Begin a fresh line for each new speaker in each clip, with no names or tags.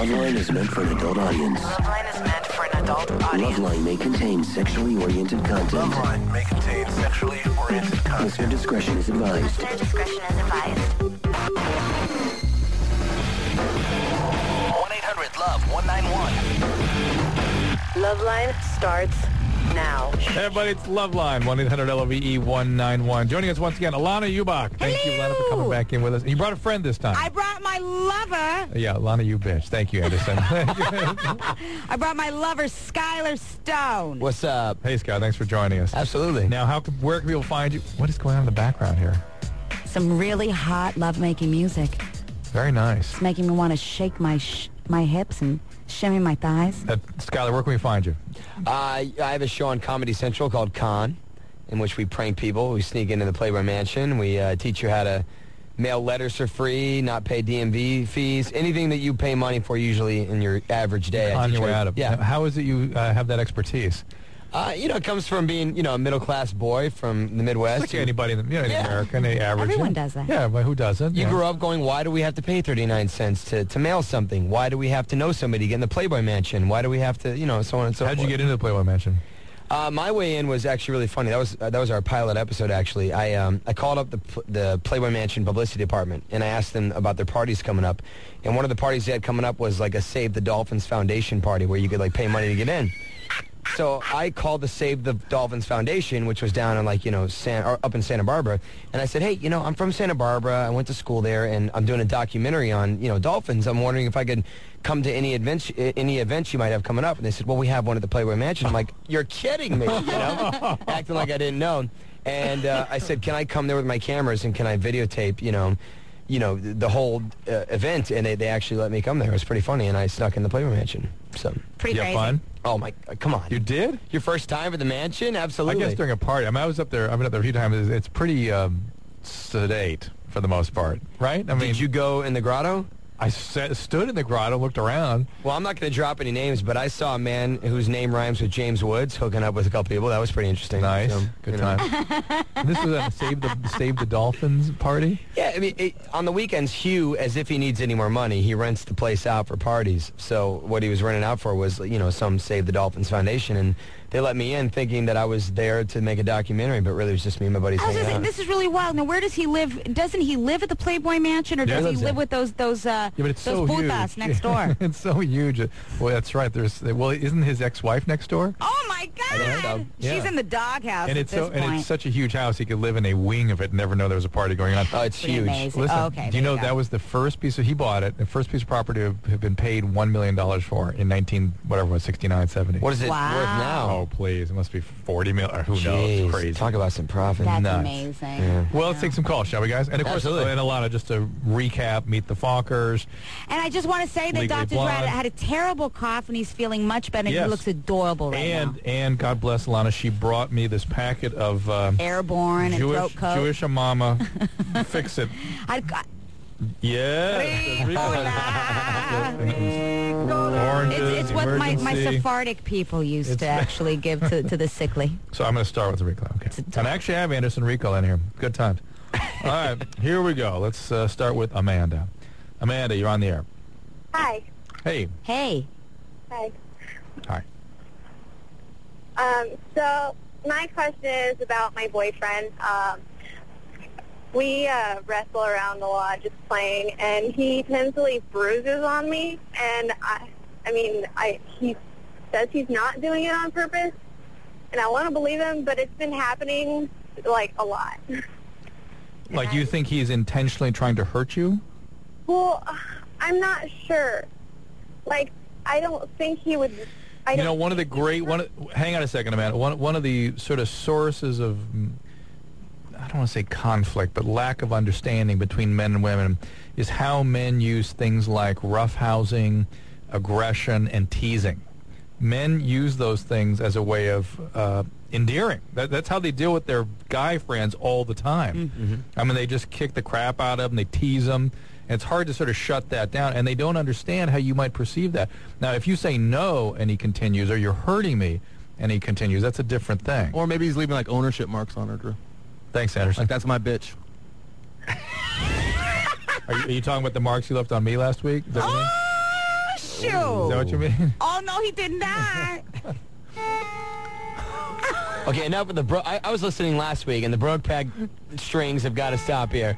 Loveline is meant for an adult audience.
Loveline is meant for an adult audience.
Loveline may contain sexually oriented content.
Loveline may contain sexually oriented content.
Listener discretion is advised.
Listener discretion is advised.
1-800-LOVE-191.
Loveline starts now.
Hey everybody, it's Loveline, 1-800-LOVE-191. Joining us once again, Alana Ubach. Thank you, Alana, for coming back in with us. And you brought a friend this time.
I brought my lover.
Yeah, Alana, you bitch. Thank you, Anderson.
I brought my lover, Skylar Stone.
What's up?
Hey, Scott, thanks for joining us.
Absolutely.
Now, where can people find you? What is going on in the background here?
Some really hot love-making music.
Very nice.
It's making me want to shake my hips and shimmy my thighs.
Skylar, where can we find you?
I have a show on Comedy Central called Con, in which we prank people. We sneak into the Playboy Mansion. We teach you how to mail letters for free, not pay DMV fees, anything that you pay money for usually in your average day.
On your way out of.
Yeah.
Now, how is it you have that expertise?
It comes from being, a middle-class boy from the Midwest.
It's like anybody in the American, the average.
Everyone does that.
Yeah, but who doesn't?
You grew up going, why do we have to pay 39 cents to mail something? Why do we have to know somebody to get in the Playboy Mansion? Why do we have to, so on and so forth?
How'd you get into the Playboy Mansion?
My way in was actually really funny. That was our pilot episode, actually. I called up the Playboy Mansion publicity department, and I asked them about their parties coming up. And one of the parties they had coming up was like a Save the Dolphins Foundation party where you could pay money to get in. So I called the Save the Dolphins Foundation, which was down in up in Santa Barbara, and I said, hey, I'm from Santa Barbara. I went to school there, and I'm doing a documentary on dolphins. I'm wondering if I could come to any events you might have coming up. And they said, well, we have one at the Playboy Mansion. I'm like, you're kidding me, acting like I didn't know. And I said, can I come there with my cameras and can I videotape, the whole event? And they actually let me come there. It was pretty funny, and I snuck in the Playboy Mansion. So
Pretty crazy.
fun?
Oh my! Come on!
You did?
Your first time at the mansion? Absolutely.
I guess during a party. I mean, I was up there. I've been up there a few times. It's pretty sedate for the most part, right?
Did you go in the grotto?
I stood in the grotto, looked around.
Well, I'm not going to drop any names, but I saw a man whose name rhymes with James Woods hooking up with a couple people. That was pretty interesting.
Nice.
So,
Good time. And this was a Save the Dolphins party?
Yeah, I mean, on the weekends, Hugh, as if he needs any more money, he rents the place out for parties. So what he was renting out for was, some Save the Dolphins Foundation, and they let me in thinking that I was there to make a documentary, but really it was just me and my buddies
I was
hanging
just
out.
saying, this is really wild. Now, where does he live? Doesn't he live at the Playboy Mansion, or
Yeah,
does
he
he
lives
live
there.
with those
Yeah, but it's so huge.
putas next door?
It's so huge. Well, that's right. Isn't his ex-wife next door?
Oh my
I think so.
God!
Yeah.
She's in the doghouse
And
at
it's
this point.
and it's such a huge house. He could live in a wing of it and never know there was a party going on.
Oh, it's
Pretty
huge.
amazing.
Listen,
Oh, okay,
do you
there
know
you go.
that was the first piece he bought it, the first piece of property to have been paid $1 million for in 69, 70.
What is it
Wow.
worth now?
Oh, please. It must be 40 million. Who knows?
Jeez,
Crazy.
Talk about some profit.
That's
nuts.
amazing.
Yeah.
Well, let's take some calls, shall we, guys? And, of course,
Absolutely.
and Alana, just to recap, Meet the Fockers.
And I just want to say that
Legally
Dr.
Blonde.
Drat had a terrible cough, and he's feeling much better.
Yes.
He looks adorable right now.
And God bless Alana, she brought me this packet of
Airborne and throat coat.
Jewish Mama. Fix it. Yeah. Oranges,
It's what my
emergency.
Sephardic people used
It's-
to actually give to the sickly.
So I'm going to start with the Rico. Okay. And I actually have Anderson Rico in here. Good times. All right, here we go. Let's start with Amanda. Amanda, you're on the air.
Hi.
Hey.
Hey.
Hi.
Hi.
So my question is about my boyfriend. We wrestle around a lot just playing, and he tends to leave bruises on me. And he says he's not doing it on purpose, and I want to believe him, but it's been happening a lot.
Like, you think he's intentionally trying to hurt you?
Well, I'm not sure. I don't think he would.
One of the great hang on a second, Amanda. One of the sort of sources of, I don't want to say conflict, but lack of understanding between men and women is how men use things like roughhousing, aggression, and teasing. Men use those things as a way of endearing. That's how they deal with their guy friends all the time.
Mm-hmm.
I mean, they just kick the crap out of them. They tease them. And it's hard to sort of shut that down. And they don't understand how you might perceive that. Now, if you say no and he continues, or you're hurting me and he continues, that's a different thing.
Or maybe he's leaving ownership marks on her, Drew.
Thanks, Anderson.
That's my bitch.
Are you talking about the marks you left on me last week? Is that what you mean?
you.
Is that what you mean?
Oh, no, he did not.
Okay, enough with the I was listening last week, and the Brokeback strings have got to stop here.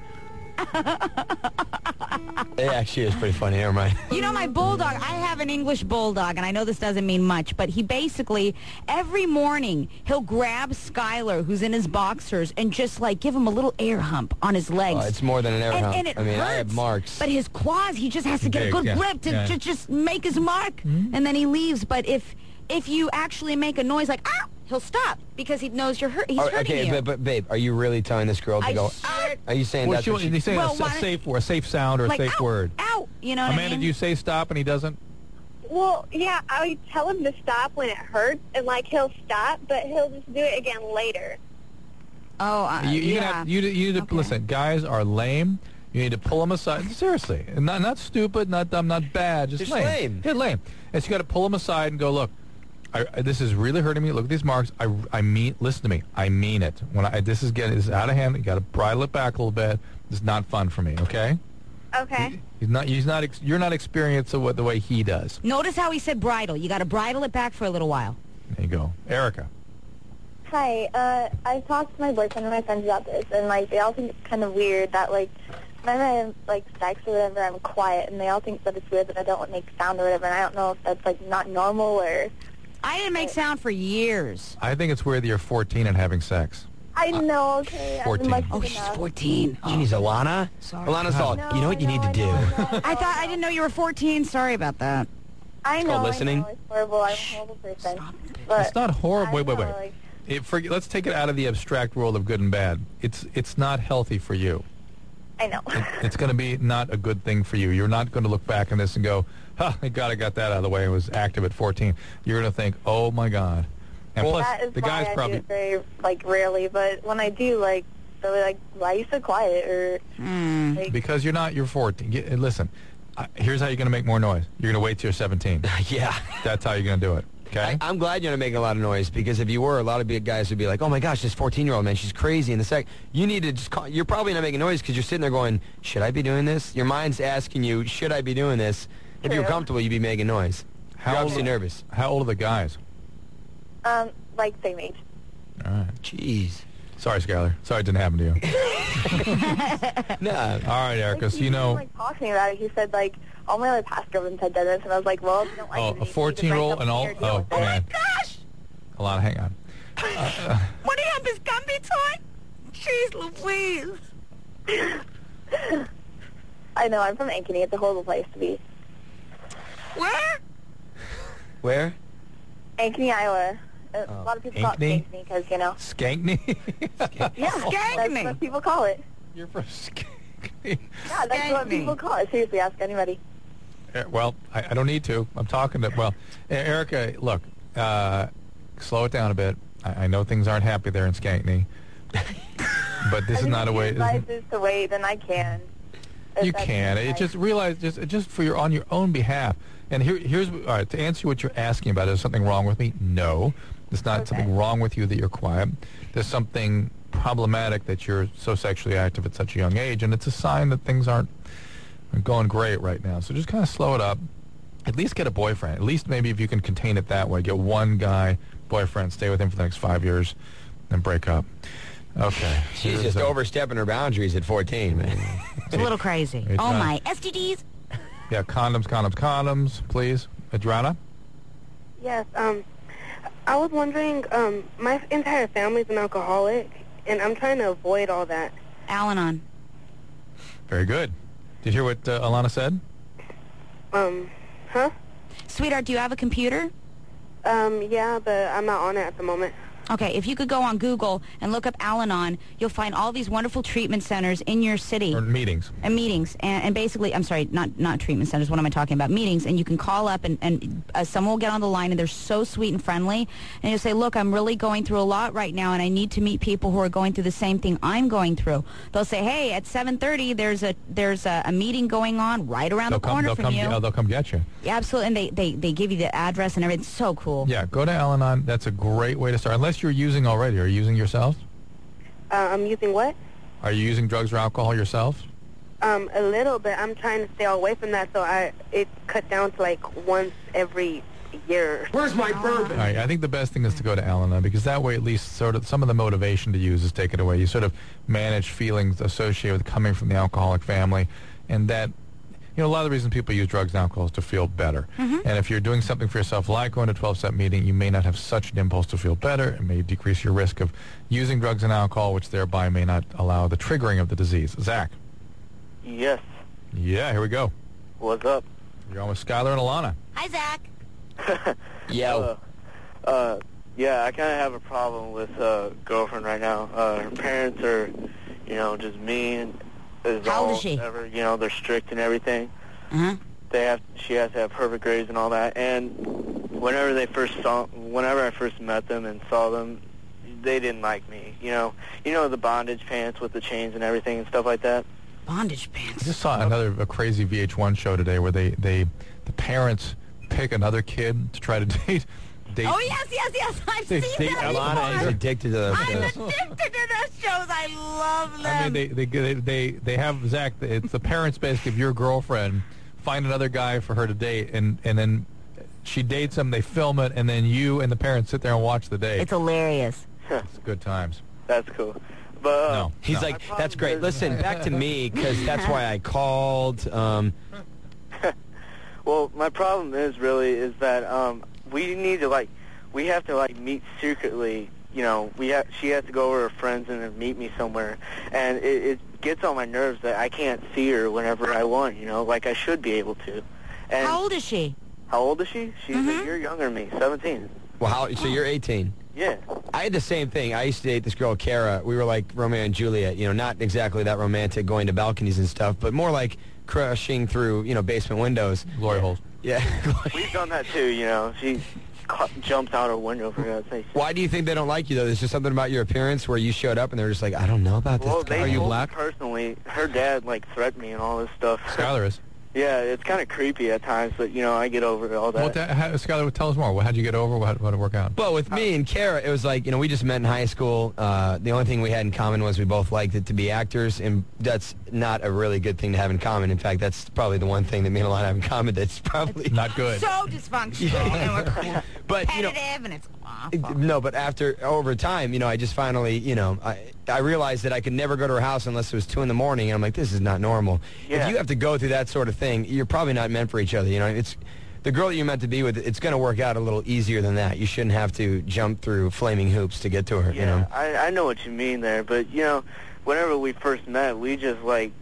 It actually is pretty funny. Never mind.
You know, my bulldog, I have an English bulldog, and I know this doesn't mean much, but he basically, every morning, he'll grab Skylar, who's in his boxers, and just, like, give him a little air hump on his legs.
Oh, it's more than an air hump.
And it
I mean,
hurts,
I have marks.
But his claws, he just has to get a
Big,
good
yeah,
grip to
yeah.
just make his mark, and then he leaves. But if you actually make a noise like, ah, he'll stop, because he knows you're he's hurting you.
but babe, are you really telling this girl to
I
go?
swear-
Are you saying
Well,
that's what
he's saying
Well,
a safe sound or a
like,
safe
ow,
word.
ow, you know what
Amanda,
I mean?
do you say stop and he doesn't?
Well, yeah, I would tell him to stop when it hurts, and, like, he'll stop, but he'll just do it again later.
Oh,
You
yeah.
need to
Okay.
listen. Guys are lame. You need to pull them aside. Seriously, and not stupid, not dumb, not bad. Just
Just
lame.
lame.
Yeah, lame. And so you got to pull them aside and go, look. This is really hurting me. Look at these marks. I mean, listen to me. I mean it. This is out of hand. You got to bridle it back a little bit. This is not fun for me. Okay.
Okay.
You're not experienced of the way he does.
Notice how he said bridle. You got to bridle it back for a little while.
There you go, Erica.
Hi, I talked to my boyfriend and my friends about this, and, like, they all think it's kind of weird that, like, whenever I have, like, sex or whatever, I'm quiet, and they all think that it's weird that I don't make sound or whatever, and I don't know if that's, like, not normal or...
I didn't make sound for years.
I think it's weird that you're 14 and having sex.
I know, okay.
14.
Oh, she's 14. Oh,
Jeez, Alana?
sorry.
Alana's all,
No,
you know what you need to do?
I didn't know you were 14. Sorry about that.
I know,
called listening.
I know, it's horrible. I'm a horrible person. But
It's not horrible.
I
Wait.
know, like,
Let's take it out of the abstract world of good and bad. It's not healthy for you.
I know.
It's going to be not a good thing for you. You're not going to look back on this and go, thank God I got that out of the way. I was active at 14. You're going to think, oh, my God. And plus,
that is
the
why
guy's
I
probably...
do it very, like, rarely, but when I do, like, they're like, why are you so quiet? Or, like,
Because you're 14. Listen, here's how you're going to make more noise. You're going to wait till you're 17.
Yeah.
That's how you're going to do it. Okay?
I'm glad you're not making a lot of noise, because if you were, a lot of big guys would be like, oh my gosh, this 14-year-old, man, she's crazy. And you need to just call. You're probably not making noise because you're sitting there going, should I be doing this? Your mind's asking you, should I be doing this? If you're
True.
comfortable, you'd be making noise. You're obviously nervous.
How old are the guys?
like, same age.
All right.
Jeez.
Sorry, Skylar. Sorry it didn't happen to you.
No.
All right, Erica, so you know...
Like, talking about it, he said, like, all my other past girlfriends had done this, and I was like, well, if you don't like
Oh,
it,
a
you need to break
14-year-old
up
and all...
your deal
Oh,
with it.
man.
Gosh!
Alana, hang on.
What do you have, this Gumby toy? Jeez Louise.
I know, I'm from Ankeny. It's a horrible place to be.
Where?
Where?
Ankeny, Iowa. A lot of people call it
Ankeny?
Ankeny because, you know.
Skankney?
Yeah, that's
Skankney.
what people call it.
You're from Skankney.
Yeah, that's what
Skankney.
people call it. Seriously, ask anybody.
Well, I don't need to. I'm talking to... Well, Erica, look, slow it down a bit. I know things aren't happy there in Skankney. But this is not a way...
If your advice is to wait, then I can. If
You
that's
can.
your
It
advice.
just realize just for on your own behalf. And here's all right, to answer what you're asking about. Is something wrong with me? No, there's not
Okay.
something wrong with you that you're quiet. There's something problematic that you're so sexually active at such a young age, and it's a sign that things aren't going great right now. So just kind of slow it up. At least get a boyfriend. At least maybe if you can contain it that way, get one guy boyfriend, stay with him for the next 5 years, then break up. Okay.
She's
Here's
just
a-
overstepping her boundaries at 14, man.
It's a little crazy.
It's
Oh,
not.
my. STDs?
Yeah, condoms, please. Adriana?
Yes, I was wondering, my entire family's an alcoholic, and I'm trying to avoid all that.
Al-Anon.
Very good. Did you hear what Alana said?
Huh?
Sweetheart, do you have a computer?
Yeah, but I'm not on it at the moment.
Okay, if you could go on Google and look up Al-Anon, you'll find all these wonderful treatment centers in your city.
Or meetings?
And meetings, and basically, I'm sorry, not treatment centers, what am I talking about? Meetings, and you can call up, and someone will get on the line, and they're so sweet and friendly, and you'll say, look, I'm really going through a lot right now, and I need to meet people who are going through the same thing I'm going through. They'll say, hey, at 7:30, there's a meeting going on right around the corner from you.
They'll come get you.
Yeah, absolutely, and they give you the address and everything. It's so cool.
Yeah, go to Al-Anon. That's a great way to start. Unless you're using already. Are you using yourself?
I'm using what?
Are you using drugs or alcohol yourself?
A little bit. I'm trying to stay away from that, so it cut down to like once every year.
Where's my bourbon?
All right, I think the best thing is to go to Al-Anon, because that way at least sort of some of the motivation to use is taken away. You sort of manage feelings associated with coming from the alcoholic family, and that, you know, a lot of the reason people use drugs and alcohol is to feel better. And if you're doing something for yourself like going to a 12-step meeting, you may not have such an impulse to feel better. It may decrease your risk of using drugs and alcohol, which thereby may not allow the triggering of the disease. Zach?
Yes.
Yeah, here we go.
What's up?
You're on with Skylar and Alana.
Hi, Zach.
Yo.
Yeah, I kind of have a problem with girlfriend right now. Her parents are, you know, just mean as
How old
all
is she?
ever. You know, they're strict and everything. She has to have perfect grades and all that. And whenever I first met them and saw them, they didn't like me. You know the bondage pants with the chains and everything and stuff like that.
Bondage
I
pants.
just saw a crazy VH1 show today where the parents pick another kid to try to date.
Oh, yes. I've
They
seen
date
that
Alana is
before.
addicted to those
I'm
shows.
addicted to those shows. I love them.
I mean, they have, Zach, it's the parents basically of your girlfriend find another guy for her to date, and then she dates him, they film it, and then you and the parents sit there and watch the date.
It's hilarious.
It's good times.
That's cool. But
No.
He's like, that's great. Listen, back to me, because that's why I called.
well, my problem is that we have to meet secretly. You know, she has to go over her friends and then meet me somewhere, and it gets on my nerves that I can't see her whenever I want. You know, like I should be able to. And
How old is she?
How old is she? She's a year younger than me, 17.
Well, so you're 18.
Yeah.
I had the same thing. I used to date this girl, Kara. We were like Romeo and Juliet. You know, not exactly that romantic, going to balconies and stuff, but more like crushing through, you know, basement windows.
Glory holes.
Yeah.
We've done that too, you know. She jumps out her window, for God's sake.
Why do you think they don't like you, though? There's just something about your appearance where you showed up and they're just like, I don't know about this
Well,
guy.
they
Are you
told me
black?
personally, her dad, threatened me and all this stuff.
Skylar is.
Yeah, it's kind of creepy at times, but, you know, I get over all that.
Skylar, tell us more. How'd you get over? How'd it work out?
Well, with me and Kara, it was like, you know, we just met in high school. The only thing we had in common was we both liked it to be actors, and that's not a really good thing to have in common. In fact, that's probably the one thing that me and Alana have in common that's probably
Not good.
So dysfunctional. And we're
But, you know,
competitive, and it's awful.
no, but over time, you know, I just finally, you know, I realized that I could never go to her house unless it was 2 in the morning, and I'm like, this is not normal.
Yeah.
If you have to go through that sort of thing, you're probably not meant for each other. You know, it's the girl that you're meant to be with. It's going to work out a little easier than that. You shouldn't have to jump through flaming hoops to get to her.
Yeah,
You know?
I know what you mean there, but, you know, whenever we first met, we just,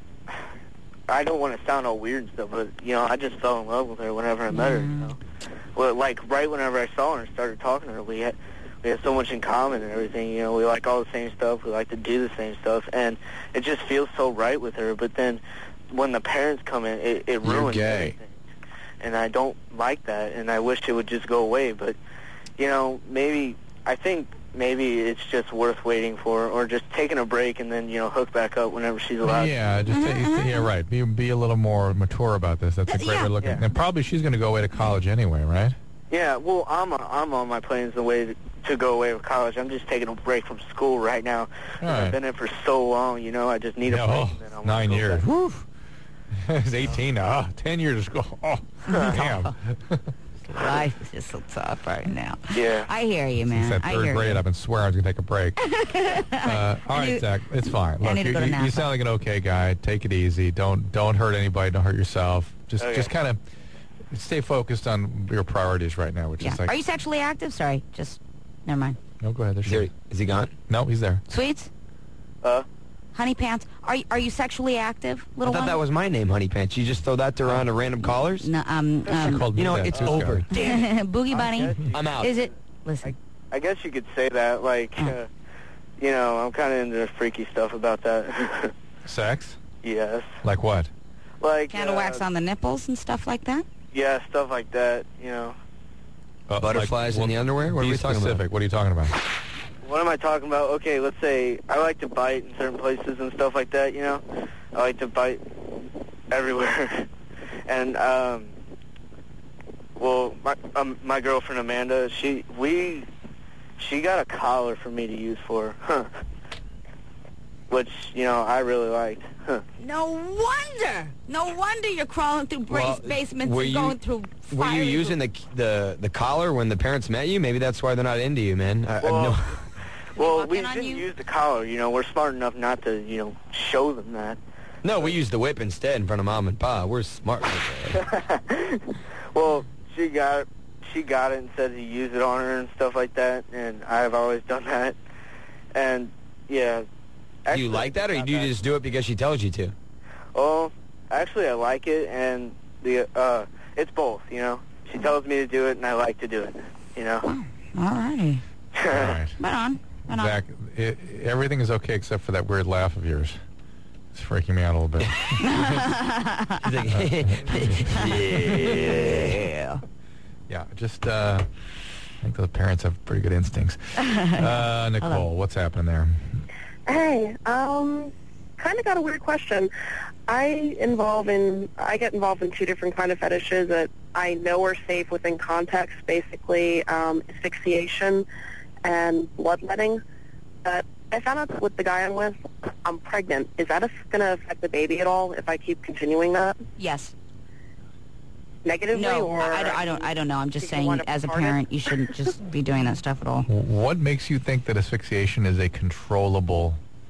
I don't want to sound all weird and stuff, but, you know, I just fell in love with her whenever I met her, you know. Well, right whenever I saw her and started talking to her, we had so much in common and everything, you know. We like all the same stuff. We like to do the same stuff, and it just feels so right with her. But then when the parents come in, it ruins everything. And I don't like that, and I wish it would just go away. But, you know, I think maybe it's just worth waiting for, or just taking a break and then, you know, hook back up whenever she's allowed.
Yeah, yeah, right. Be a little more mature about this. That's a great way to look at it. And probably she's going to go away to college anyway, right?
Yeah, well, I'm on my plans the way to go away with college. I'm just taking a break from school right now. I've been in for so long, you know. I just need a break. And then I'm
9
gonna go
years.
back.
Woo. It's 18 now. 10 years of school. Oh, damn.
Life is just so tough right now.
Yeah.
I hear you, man.
Since that
I
third
hear
grade,
you.
I've been swearing I was going to take a break. All right, Zach, it's fine.
I
Look,
need to go to
you
Napa.
sound like an okay guy. Take it easy. Don't hurt anybody. Don't hurt yourself. Just kind of stay focused on your priorities right now, which
Yeah.
is like...
Are you sexually active? Sorry, just never mind.
No, go ahead.
Is he gone?
No, he's there.
Sweets? Honey Pants, are you sexually active,
I
little
thought
one?
that was my name, Honey Pants. You just throw that around to random callers?
No,
She called me
You know,
that,
it's
too,
over.
Scott.
Damn it.
Boogie Bunny.
I'm out.
Is it? Listen.
I guess you could say that. You know, I'm kind of into the freaky stuff about that.
Sex?
Yes.
Like what?
Candle wax on the nipples and stuff like that?
Yeah, stuff like that, you know.
Butterflies in the underwear? What are we talking
specific.
about?
What are you talking about?
What am I talking about? Okay, let's say I like to bite in certain places and stuff like that, you know. I like to bite everywhere. And, well, my girlfriend Amanda, she got a collar for me to use for her. which, I really liked.
No wonder you're crawling through basements and going through
Were you using the collar when the parents met you? Maybe that's why they're not into you, man.
Well, we didn't use the collar. We're smart enough not to, show them that.
No, we used the whip instead in front of Mom and Pa. We're smart like that.
Well, she got it and said to use it on her and stuff like that, and I've always done that. And, yeah.
Do you like that, or do you just do it because she tells you to?
Oh, actually, I like it, and it's both, She tells me to do it, and I like to do it,
All righty.
All right.
Right on.
Zach, everything is okay except for that weird laugh of yours. It's freaking me out a little bit.
Yeah.
Yeah, just I think the parents have pretty good instincts. Nicole, what's happening there?
Hey, kind of got a weird question. I get involved in two different kind of fetishes that I know are safe within context, basically asphyxiation and bloodletting. But I found out that with the guy I'm with, I'm pregnant. Is that going to affect the baby at all if I keep continuing that?
Yes.
Negatively?
No,
or
I don't know. I'm just saying, as a parent, you shouldn't just be doing that stuff at all.
What makes you think that asphyxiation is a controllable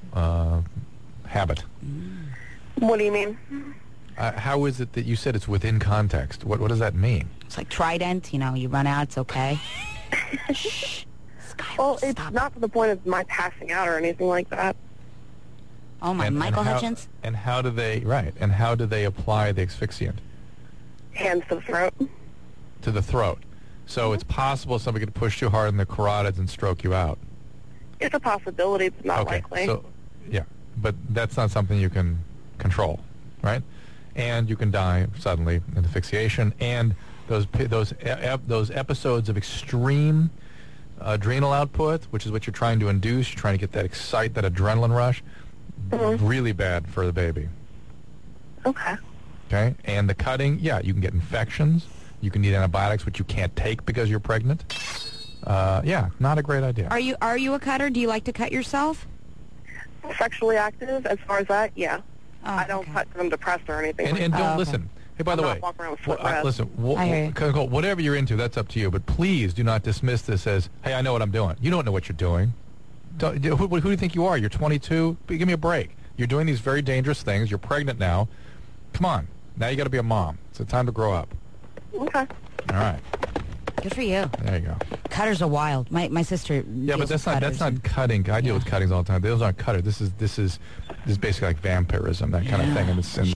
habit?
What do you mean?
How is it that you said it's within context? What does that mean?
It's like Trident, you run out, it's okay. Shh.
Well, it's not to the point of my passing out or anything like that.
Oh, my, Michael Hutchins?
And how do they apply the asphyxiant?
Hands to the throat.
To the throat. So it's possible somebody could push too hard in the carotids and stroke you out.
It's a possibility, but not likely.
So, yeah, but that's not something you can control, right? And you can die suddenly in asphyxiation. And those episodes of extreme adrenal output, which is what you're trying to induce, you're trying to get that adrenaline rush, really bad for the baby.
Okay.
Okay, and the cutting, yeah, you can get infections. You can need antibiotics, which you can't take because you're pregnant. Yeah, not a great idea.
Are you a cutter? Do you like to cut yourself?
Sexually active, as far as that, yeah. I don't cut because I'm depressed or anything.
And don't listen. Hey, by the way, listen, Nicole, whatever you're into, that's up to you. But please do not dismiss this as, hey, I know what I'm doing. You don't know what you're doing. Who do you think you are? You're 22? Give me a break. You're doing these very dangerous things. You're pregnant now. Come on. Now you got to be a mom. It's time to grow up.
Okay.
All right.
Good for you.
There you go.
Cutters are wild. My sister.
Yeah, but that's not cutting. I deal with cuttings all the time. Those aren't cutters. This is basically like vampirism, that kind of thing. And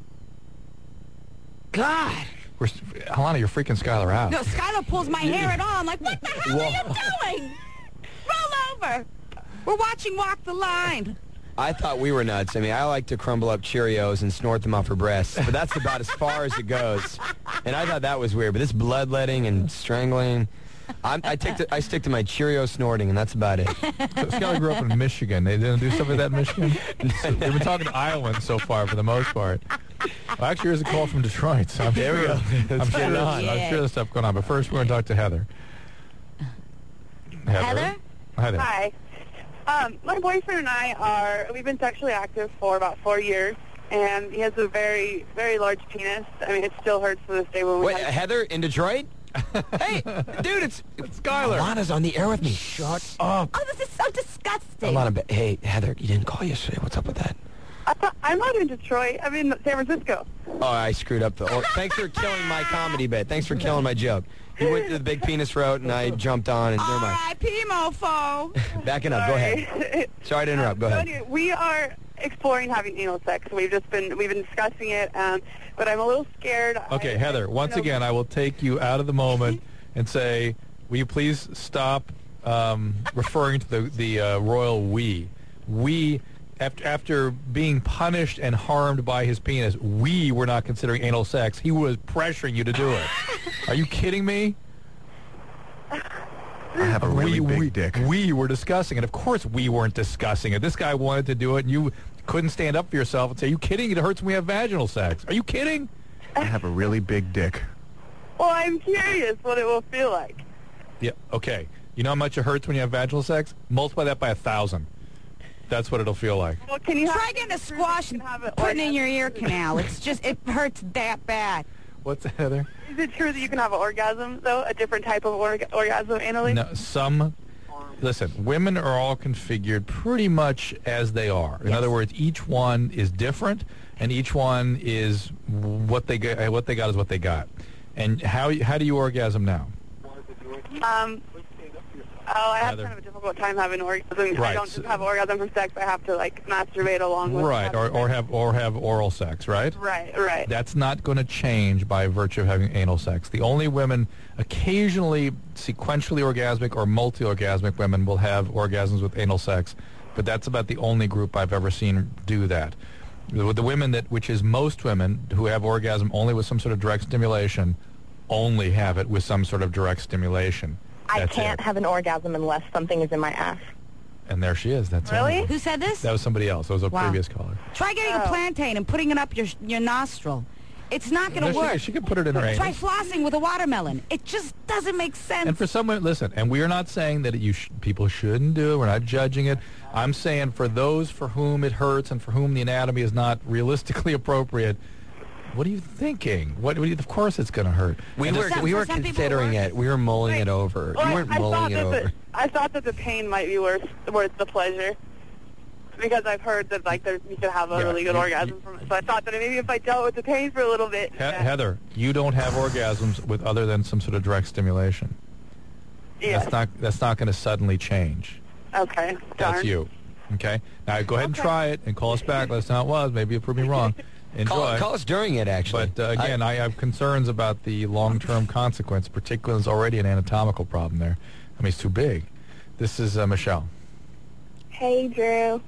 God.
Alana, you're freaking Skylar out.
No, Skylar pulls my hair at all. I'm like, what the hell are you doing? Roll over. We're watching Walk the Line.
I thought we were nuts. I mean, I like to crumble up Cheerios and snort them off her breasts, but that's about as far as it goes. And I thought that was weird, but this bloodletting and strangling, I stick to my Cheerio snorting, and that's about it.
So Skylar grew up in Michigan. They didn't do something like that in Michigan? They've been talking to Iowans so far, for the most part. Well, actually, here's a call from Detroit. So
there we go.
I'm sure there's stuff going on. But first, we're going to talk to Heather.
Heather?
Hi there.
Hi. My boyfriend and we've been sexually active for about 4 years, and he has a very, very large penis. I mean, it still hurts to this day when we
Wait, Heather in Detroit? Hey, dude, it's
Skylar.
Alana's on the air with me. Shut up.
Oh, this is so disgusting.
Alana, hey, Heather, you didn't call yesterday. What's up with that?
I'm not in Detroit. I'm in San Francisco.
Oh, I screwed up. Thanks for killing my comedy bit. Thanks for killing my joke. You went to the big penis route, and I jumped on. And never mind.
R.I.P. mofo.
Backing up. Go ahead. Sorry to interrupt. Go ahead.
Anyway, we are exploring having anal sex. We've been discussing it, but I'm a little scared.
Okay, Heather. Once again, I will take you out of the moment and say, will you please stop referring to the royal we? We. After being punished and harmed by his penis, we were not considering anal sex. He was pressuring you to do it. Are you kidding me?
I have a really big dick.
We were discussing it. Of course we weren't discussing it. This guy wanted to do it, and you couldn't stand up for yourself and say, are you kidding? It hurts when we have vaginal sex. Are you kidding?
I have a really big dick.
Well, I'm curious what it will feel like.
Yeah, okay. You know how much it hurts when you have vaginal sex? Multiply that by 1,000. That's what it'll feel like.
Well, can you
Try getting a squash and putting it in your ear canal. It's just, it hurts that bad.
What's that, Heather?
Is it true that you can have an orgasm, though? A different type of orgasm anally?
No, listen, women are all configured pretty much as they are. In other words, each one is different, and each one is what they got is what they got. And how do you orgasm now?
I have kind of a difficult time having orgasm.
Right.
I don't just have orgasm from sex. I have to, like, masturbate along with
Right, or have oral sex, right?
Right.
That's not going to change by virtue of having anal sex. The only women, occasionally sequentially orgasmic or multi-orgasmic women will have orgasms with anal sex, but that's about the only group I've ever seen do that. The women which is most women who have orgasm only with some sort of direct stimulation, only have it with some sort of direct stimulation.
I
That's
can't
it.
have an orgasm unless something is in my ass.
And there she is. That's
Really?
all.
Who said this?
That was somebody else. That was a
Wow.
previous caller.
Try getting a plantain and putting it up your nostril. It's not going to
No,
work.
she could put it in her
Try
anus.
flossing with a watermelon. It just doesn't make sense.
And for someone, listen, and we are not saying that people shouldn't do it. We're not judging it. I'm saying for those for whom it hurts and for whom the anatomy is not realistically appropriate, what are you thinking? Of course it's going to hurt.
We were considering it. We were mulling it over.
Well,
You weren't mulling it over.
I thought that the pain might be worth the pleasure. Because I've heard that, like, you could have a really good orgasm from it. So I thought that maybe if I dealt with the pain for a little bit.
Heather, you don't have orgasms with other than some sort of direct stimulation.
Yeah.
That's not going to suddenly change.
Okay.
That's
Darn.
you. Okay? Now go ahead and try it and call us back. Let us know how it was. Maybe you proved me wrong. Enjoy.
Call us during it, actually.
But again, I have concerns about the long-term consequence, particularly there's already an anatomical problem there. I mean, it's too big. This is Michelle.
Hey, Drew.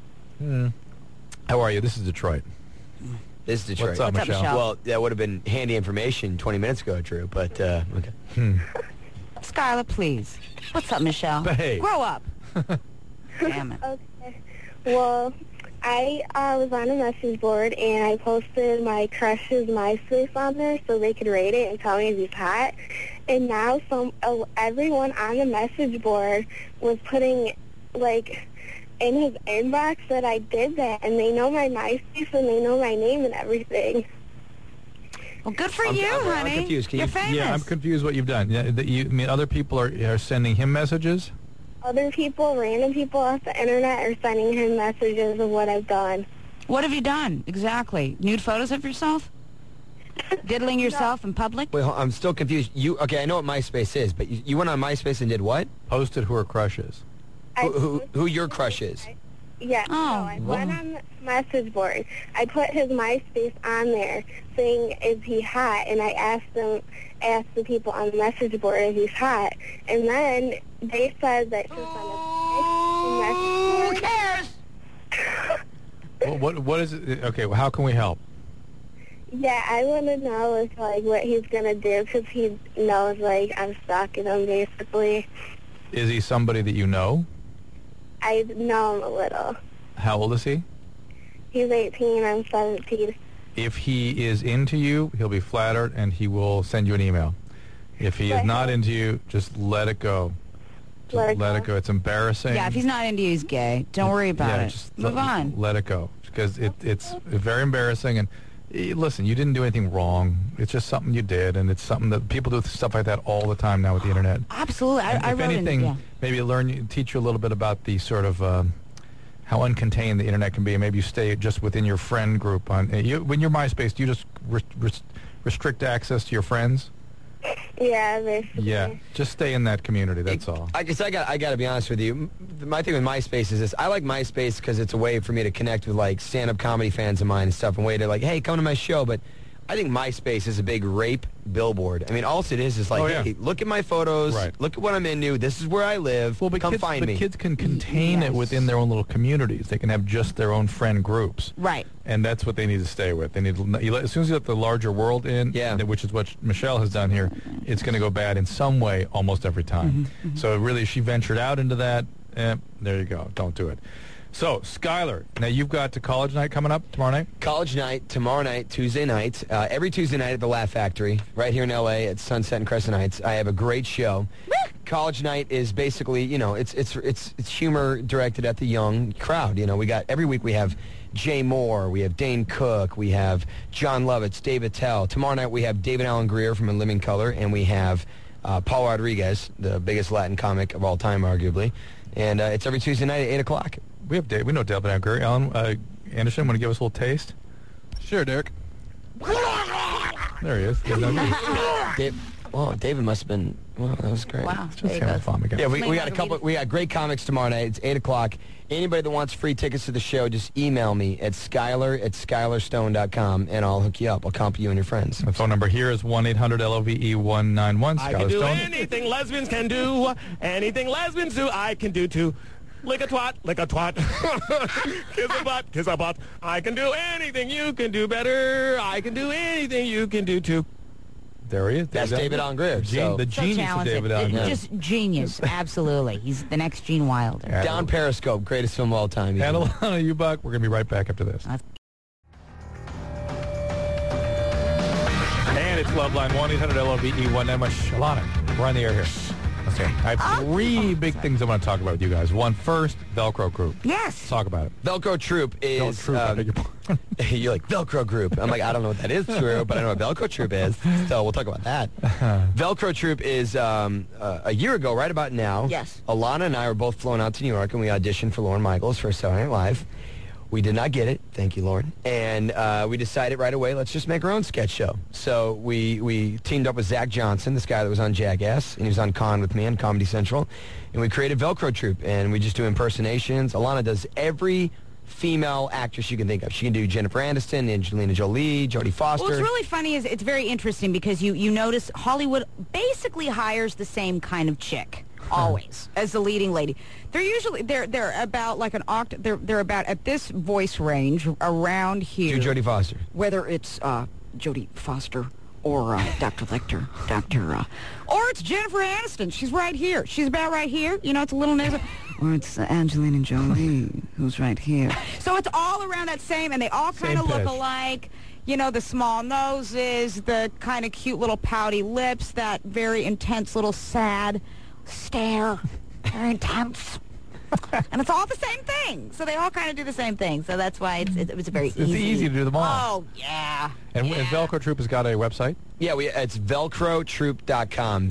How are you? This is Detroit.
This is Detroit.
What's up, Michelle?
Well, that would have been handy information 20 minutes ago, Drew, but, okay.
Skylar, please. What's up, Michelle?
Behave.
Grow up. Damn it.
Okay. Well, I was on a message board, and I posted my crush's MySpace on there so they could rate it and tell me if he's hot. And now everyone on the message board was putting, like, in his inbox that I did that, and they know my MySpace and they know my name and everything.
Well, good for you, honey.
I'm confused.
You're famous.
Yeah, I'm confused what you've done. Yeah, I mean, other people are sending him messages?
Other people, random people off the internet, are sending him messages of what I've done.
What have you done, exactly? Nude photos of yourself? Diddling yourself in public?
Wait, I'm still confused. Okay, I know what MySpace is, but you went on MySpace and did what?
Posted who her crush is.
Who your crush is?
Yeah, so I went on the message board. I put his MySpace on there saying, is he hot? And I asked the people on the message board if he's hot. And then they said that to send a message board.
Who cares?
What is it? Okay, well, how can we help?
Yeah, I want to know if, like, what he's going to do, because he knows, like, I'm stalking him, basically.
Is he somebody that you know?
I know him a little.
How old is he?
He's 18, I'm 17.
If he is into you, he'll be flattered and he will send you an email. If he is not into you, just let it go. Just let it go. It's embarrassing.
Yeah, if he's not into you, he's gay. Don't worry about it.
Just
Move on.
Let it go. Because it's very embarrassing. And listen, you didn't do anything wrong. It's just something you did. And it's something that people do stuff like that all the time now with the Internet.
Absolutely. I
if
wrote
anything,
yeah.
maybe teach you a little bit about the sort of how uncontained the Internet can be. Maybe you stay just within your friend group. When you're MySpace, do you just restrict access to your friends?
Yeah, basically.
Yeah, just stay in that community. That's all.
I guess I got to be honest with you. My thing with MySpace is this: I like MySpace because it's a way for me to connect with like stand-up comedy fans of mine and stuff, and way to like, hey, come to my show. But I think MySpace is a big rape billboard. I mean, all it is like, hey, look at my photos, look at what I'm into. This is where I live. Well, but come find me.
Kids can contain it within their own little communities. They can have just their own friend groups.
Right.
And that's what they need to stay with. They need as soon as you let the larger world in, which is what Michelle has done here, it's going to go bad in some way almost every time. So really, she ventured out into that. There you go. Don't do it. So, Skylar, now you've got college night coming up tomorrow night?
College night, tomorrow night, Tuesday night. Every Tuesday night at the Laugh Factory, right here in L.A. at Sunset and Crescent Heights. I have a great show. College Night is basically, it's humor directed at the young crowd. Every week we have Jay Moore, we have Dane Cook, we have John Lovitz, Dave Attell. Tomorrow night we have David Allen Greer from In Living Color, and we have Paul Rodriguez, the biggest Latin comic of all time, arguably. And it's every Tuesday night at 8 o'clock.
We know David Allen Greer. Alan Anderson, want to give us a little taste?
Sure, Derek.
There he is.
David must have been. Well, that was great.
Wow.
Just having fun again.
Yeah, we got a couple. We got great comics tomorrow night. It's 8 o'clock. Anybody that wants free tickets to the show, just email me at Skylar@SkylarStone.com, and I'll hook you up. I'll comp you and your friends.
The phone number here is 1-800-LOVE-191.
I can do
Stone.
anything lesbians can do. Anything lesbians do, I can do too. Lick a twat, kiss a butt. I can do anything you can do better. I can do anything you can do too.
There he is.
That's David Allen Greer.
The
So
genius of
talented.
David Allen Greer.
Just genius, absolutely. He's the next Gene Wilder.
Down Periscope, greatest film of all time.
And Alana Ubach. We're going to be right back after this. And it's Loveline 1-800-LOVE-191. Alana, we're on the air here. Okay. I have three big things I want to talk about with you guys. One, first, Velcro Group.
Yes.
Let's talk about it.
Velcro Troop is...
I beg your pardon.
You're like, Velcro Group. I'm like, I don't know what that is, Drew, but I know what Velcro Troop is. So we'll talk about that. Velcro Troop is a year ago, right about now.
Yes.
Alana and I were both flown out to New York, and we auditioned for Lorne Michaels for Saturday Night Live. We did not get it. Thank you, Lauren. And we decided right away, let's just make our own sketch show. So we teamed up with Zach Johnson, this guy that was on Jackass, and he was on Con with me on Comedy Central. And we created Velcro Troop, and we just do impersonations. Alana does every female actress you can think of. She can do Jennifer Aniston, Angelina Jolie, Jodie Foster.
What's really funny is it's very interesting because you notice Hollywood basically hires the same kind of chick. Always as the leading lady. They're about like an they're about at this voice range around here.
Do Jodie Foster.
Whether it's Jodie Foster or Dr. Lecter, or it's Jennifer Aniston. She's right here. She's about right here. It's a little nasal. Or it's Angelina Jolie, who's right here. So it's all around that same, and they all kind of look alike. The small noses, the kind of cute little pouty lips, that very intense little sad stare, very intense. And it's all the same thing. So they all kind of do the same thing. So that's why it was very easy.
It's easy to do them all.
Oh, yeah.
And Velcro Troop has got a website?
Yeah, it's velcrotroop.com.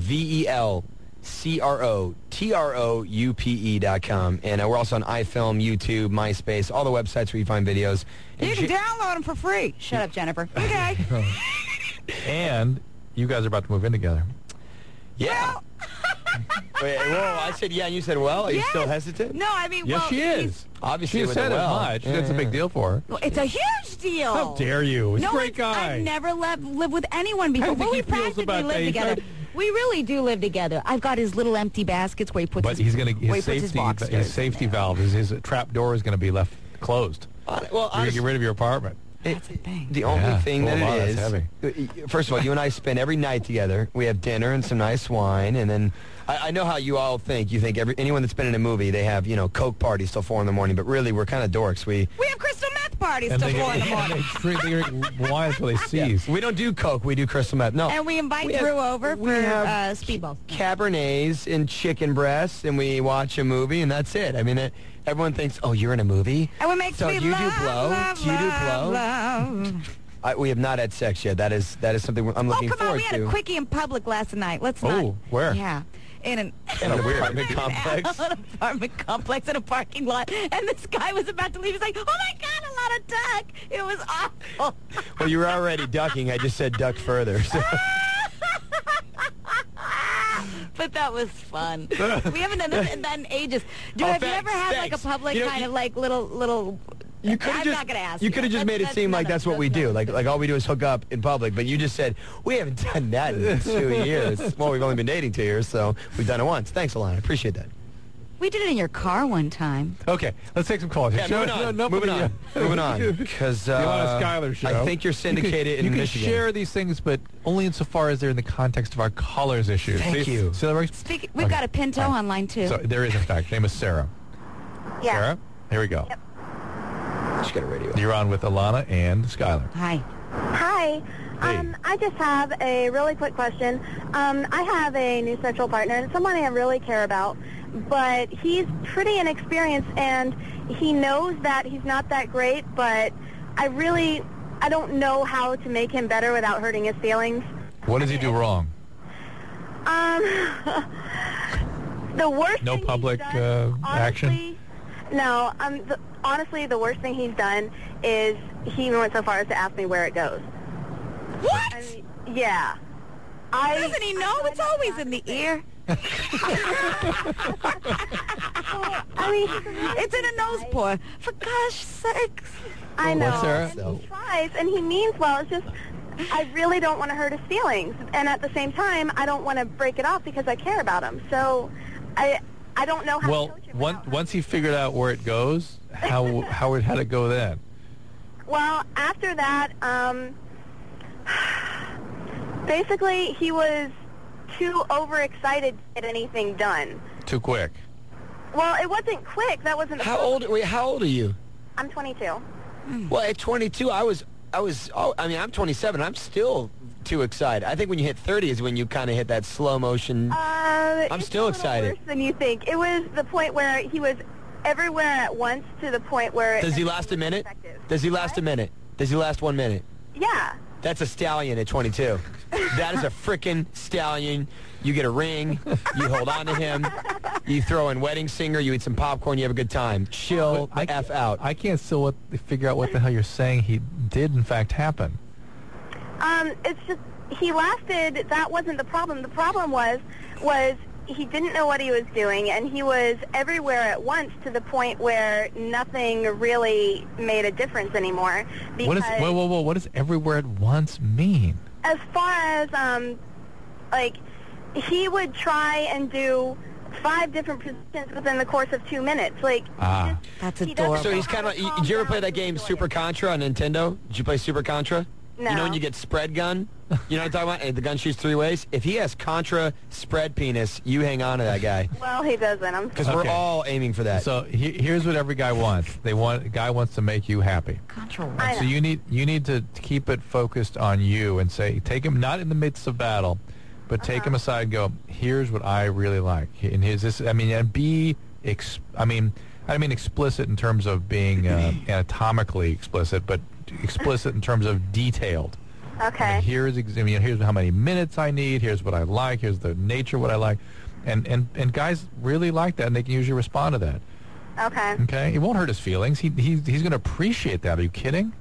VELCROTROUPE.com. And we're also on iFilm, YouTube, MySpace, all the websites where you find videos. And
you can download them for free. Shut up, Jennifer. Okay.
And you guys are about to move in together.
Yeah. Wait, whoa, I said yeah, and you said well. Are you still hesitant?
No, I mean,
yes, she is.
Obviously,
she
with
said
the
as
well.
much. That's a big deal for her.
Well, it's a huge deal.
How dare you? He's a great guy.
I've never lived with anyone before.
Well,
we practically live together. We really do live together. I've got his little empty baskets where he puts
his
his box.
His safety valve, his trap door is going to be left closed.
Well,
you're going to get rid of your apartment.
That's a thing.
The only thing that it is,
heavy.
First of all, you and I spend every night together. We have dinner and some nice wine, and then I know how you all think. You think anyone that's been in a movie, they have Coke parties till 4 in the morning. But really, we're kind of dorks. We
have crystal meth parties till 4 in the morning.
They drink wine until they seize.
We don't do Coke. We do crystal meth. No.
And we invite Drew over for speedballs,
Cabernets and chicken breasts, and we watch a movie, and that's it. I mean, everyone thinks, oh, you're in a movie?
And we make
so
sweet
you
love,
do blow?
love,
do you do blow?
love.
We have not had sex yet. That is something I'm looking forward to.
Oh, come on. We had a quickie in public last night. Let's not.
Oh, where?
Yeah. In a
weird apartment complex.
An apartment complex in a parking lot. And this guy was about to leave. He's like, oh, my God, a lot of duck. It was awful.
Well, you were already ducking. I just said duck further. So.
But that was fun. We haven't done that in ages. Dude, have you ever had like a public kind of like little...
I'm
not going to ask
you. You could have just made it seem like that's what we do. Like all we do is hook up in public. But you just said, we haven't done that in 2 years. Well, we've only been dating 2 years, so we've done it once. Thanks, Alana. I appreciate that.
We did it in your car one time.
Okay, let's take some calls.
Yeah, moving on. Because
the Alana Skylar Show.
I think you're syndicated in Michigan.
You can share these things, but only insofar as they're in the context of our colors issue.
Thank you.
We've got a Pinto online, too.
So there is, in fact. Her name is Sarah.
Yeah.
Sarah, here we go.
Yep.
Just got a radio.
You're on with Alana and Skylar.
Hi.
Hi. I just have a really quick question. I have a new sexual partner, and somebody I really care about, but he's pretty inexperienced, and he knows that he's not that great, but I don't know how to make him better without hurting his feelings.
What does he do wrong?
The worst
No
thing
public
he's done,
action?
honestly, no. Honestly, the worst thing he's done is he went so far as to ask me where it goes.
What?
I mean, yeah.
Doesn't he know? It's always in the ear. It's in a nose pore. For gosh sakes.
I know.
What's there?
And he tries, and he means well. It's just, I really don't want to hurt his feelings. And at the same time, I don't want to break it off because I care about him. So I don't know how to coach him.
Once he figured out where it goes, how did it go then?
Well, after that, basically, he was too overexcited to get anything done.
Too quick.
Well, it wasn't quick. That wasn't.
How old are you?
I'm 22.
Well, at 22, I'm 27. I'm still too excited. I think when you hit 30 is when you kind of hit that slow motion. I'm still excited.
Worse than you think. It was the point where he was everywhere at once to the point where.
Does he last a minute? Does he last a minute? Does he last 1 minute?
Yeah.
That's a stallion at 22. That is a frickin' stallion. You get a ring. You hold on to him. You throw in Wedding Singer. You eat some popcorn. You have a good time. Chill the F out.
I can't still figure out what the hell you're saying he did, in fact, happen.
It's just, he lasted, that wasn't the problem. The problem was he didn't know what he was doing, and he was everywhere at once to the point where nothing really made a difference anymore.
What does everywhere at once mean?
As far as, he would try and do 5 different positions within the course of 2 minutes.
That's adorable.
So he's kind of, did you ever play that game Super Contra on Nintendo? Did you play Super Contra?
No.
You know when you get spread gun? You know what I'm talking about? And the gun shoots 3 ways? If he has Contra spread penis, you hang on to that guy.
Well, he doesn't.
Because we're all aiming for that.
So here's what every guy wants. A guy wants to make you happy.
Contra.
So you need to keep it focused on you and say, take him not in the midst of battle, but take him aside and go, here's what I really like. And and be, I mean explicit in terms of being anatomically explicit, but explicit in terms of detailed.
Okay.
Here's how many minutes I need. Here's what I like. Here's the nature of what I like, and guys really like that, and they can usually respond to that.
Okay.
Okay. It won't hurt his feelings. He's going to appreciate that. Are you kidding?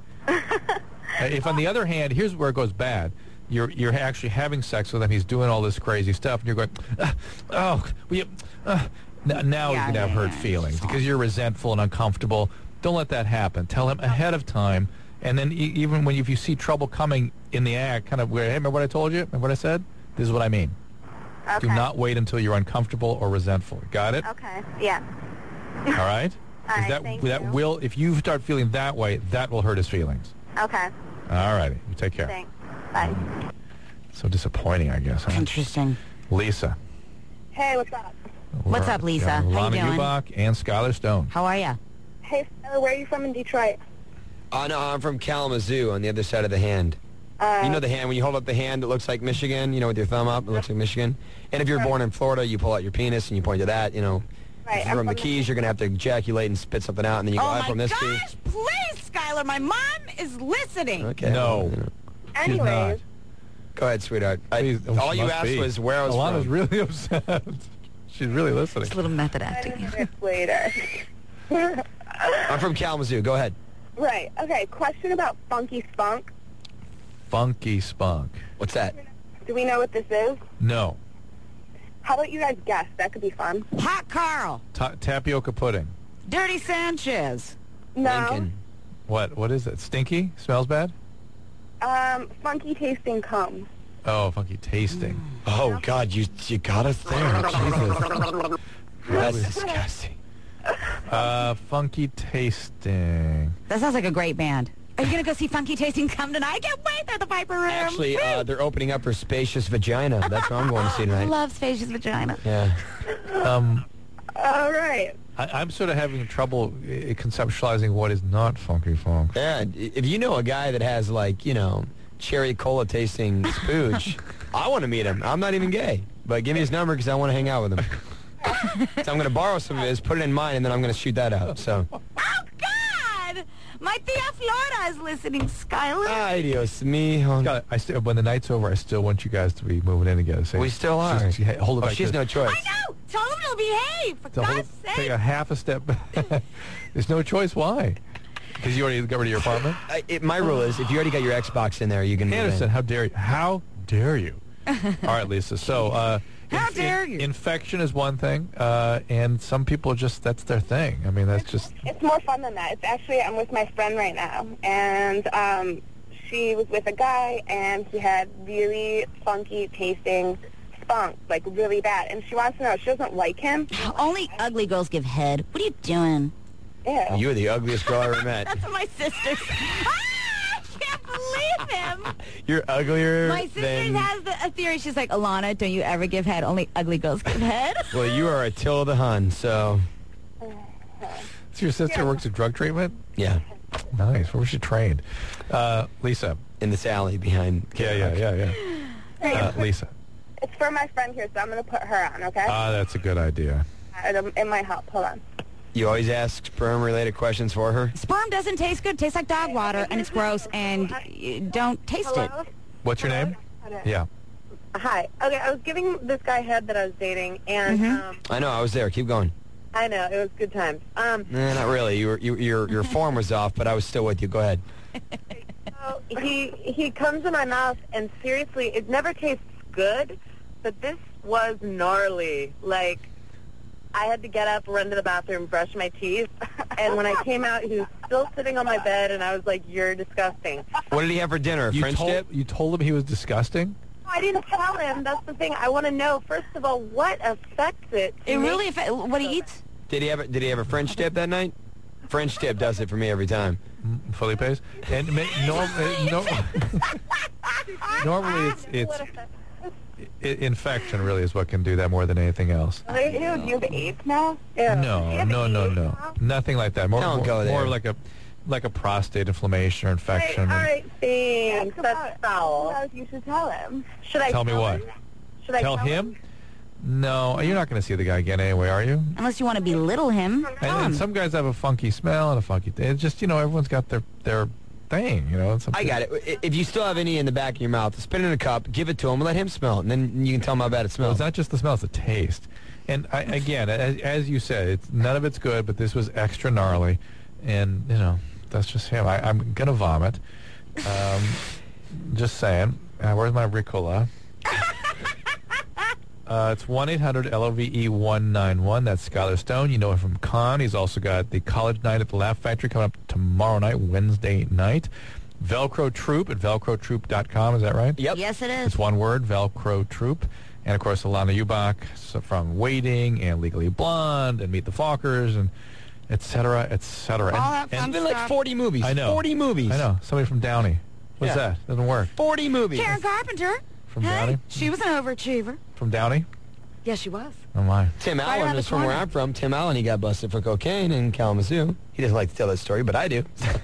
If on the other hand, here's where it goes bad. You're actually having sex with him. He's doing all this crazy stuff, and you're going, now he's going to have hurt feelings because you're resentful and uncomfortable. Don't let that happen. Tell him ahead of time. And then even if you see trouble coming in the act, kind of, hey, remember what I told you? Remember what I said? This is what I mean.
Okay.
Do not wait until you're uncomfortable or resentful. Got it?
Okay. Yeah.
All right?
All right, thank you.
Will, if you start feeling that way, that will hurt his feelings.
Okay.
All righty. You take care.
Thanks. Bye.
So disappointing, I guess. Huh?
Interesting.
Lisa.
Hey, what's up?
What's up, Lisa? How you
Lana
doing?
Ubach and Skylar Stone.
How are you?
Hey, Skylar, where are you from in Detroit?
No, I'm from Kalamazoo on the other side of the hand. You know the hand, when you hold up the hand, it looks like Michigan, with your thumb up, it looks like Michigan. And if you're born in Florida, you pull out your penis and you point to that,
Right.
If you're from the Keys, you're going to have to ejaculate and spit something out, and then you go, I'm from this key.
Please, Skylar, my mom is listening.
Okay.
No.
She's
Anyways.
Go ahead, sweetheart.
Please,
all you asked was where I was
Alana's
from.
really upset. She's really listening.
It's a little method acting.
Later.
I'm from Kalamazoo. Go ahead.
Right. Okay. Question about Funky Spunk.
Funky Spunk.
What's that?
Do we know what this is?
No.
How about you guys guess? That could be fun.
Hot Carl.
Tapioca pudding.
Dirty Sanchez.
No.
Lincoln.
What is it? Stinky? Smells bad?
Funky tasting cum.
Oh, funky tasting.
Oh, God, you got us there. Jesus. That's disgusting.
Funky tasting.
That sounds like a great band. Are you going to go see Funky Tasting Come tonight? I can't wait. They're at the Piper Room.
Actually, they're opening up for Spacious Vagina. That's what I'm going to see
I
tonight.
love Spacious Vagina.
Yeah.
All right.
I'm sort of having trouble conceptualizing what is not funky funk.
Yeah, if you know a guy that has, like, you know, cherry cola tasting spooge, I want to meet him. I'm not even gay, but give me his number because I want to hang out with him. So I'm going to borrow some of his, put it in mine, and then I'm going to shoot that out. So.
Oh, God! My Tia Flora is listening, Skylar.
Ay, Dios mío.
When the night's over, I still want you guys to be moving in together. So
we still are.
Hold it back
she's no choice.
I know! Tell him to behave, for God's sake.
Take a half a step back. There's no choice. Why? Because you already got rid of your apartment?
My rule is, if you already got your Xbox in there, you can move in.
Anderson, how dare you? How dare you? All right, Lisa. So,
how dare you?
Infection is one thing, and some people just, that's their thing. I mean, that's just...
It's more fun than that. It's actually, I'm with my friend right now, and she was with a guy, and he had really funky tasting spunk, like really bad. And she wants to know, she doesn't like him.
Only ugly girls give head. What are you doing?
Ew.
You're the ugliest girl I ever met.
That's what my sister said. I can't believe him.
You're uglier
My sister has a theory. She's like, Alana, don't you ever give head. Only ugly girls give head.
Well, you are Attila Hun, so...
So your sister works at drug treatment?
Yeah.
Nice. Where was she trained? Lisa.
In this alley behind...
Yeah. Lisa.
It's for my friend here, so I'm going to put her on, okay?
That's a good idea.
It might help. Hold on.
You always ask sperm-related questions for her?
Sperm doesn't taste good. It tastes like dog water, and it's gross, and you don't taste it.
What's your name? Yeah.
Hi. Okay, I was giving this guy head that I was dating, and
I know, I was there. Keep going.
I know, it was good times.
Not really. Your form was off, but I was still with you. Go ahead.
So he comes in my mouth, and seriously, it never tastes good, but this was gnarly. Like, I had to get up, run to the bathroom, brush my teeth, and when I came out, he was still sitting on my bed, and I was like, you're disgusting.
What did he have for dinner? French dip?
You told him he was disgusting?
No, I didn't tell him. That's the thing. I want to know, first of all, what affects it?
It really affects what he eats?
Did he have a French dip that night? French dip does it for me every time.
Felipe's? And normally it's infection really is what can do that more than anything else.
Do you have AIDS now? Yeah.
No. Nothing like that. More like a prostate inflammation or infection.
All right, thanks. That's foul. You should tell him. Should I
tell me what?
Should I
tell him? No, you're not going to see the guy again anyway, are you?
Unless you want to belittle him.
And some guys have a funky smell and a funky... It's just, everyone's got their thing,
I got it. If you still have any in the back of your mouth, spit it in a cup, give it to him, let him smell it, and then you can tell him how bad it smells.
Well, it's not just the smell, it's the taste. And again, as you said, none of it's good, but this was extra gnarly. And, that's just him. I'm going to vomit. Just saying. Where's my Ricola? It's 1-800-LOVE-191. That's Skylar Stone. You know him from Con. He's also got the College Night at the Laugh Factory coming up tomorrow night, Wednesday night. Velcro Troop at velcrotroop.com. Is that right?
Yep.
Yes, it is.
It's one word, Velcro Troop. And, of course, Alana Ubach from Waiting and Legally Blonde and Meet the Fockers and et cetera, et cetera.
All that fun
It's been like 40 movies.
I know.
40 movies.
I know. Somebody from Downey. What's that? Doesn't work.
40 movies.
Karen Carpenter.
From Downey?
She was an overachiever.
From Downey?
Yes, she was.
Oh, my.
Tim Allen is from where I'm from. Tim Allen, he got busted for cocaine in Kalamazoo. He doesn't like to tell that story, but I do.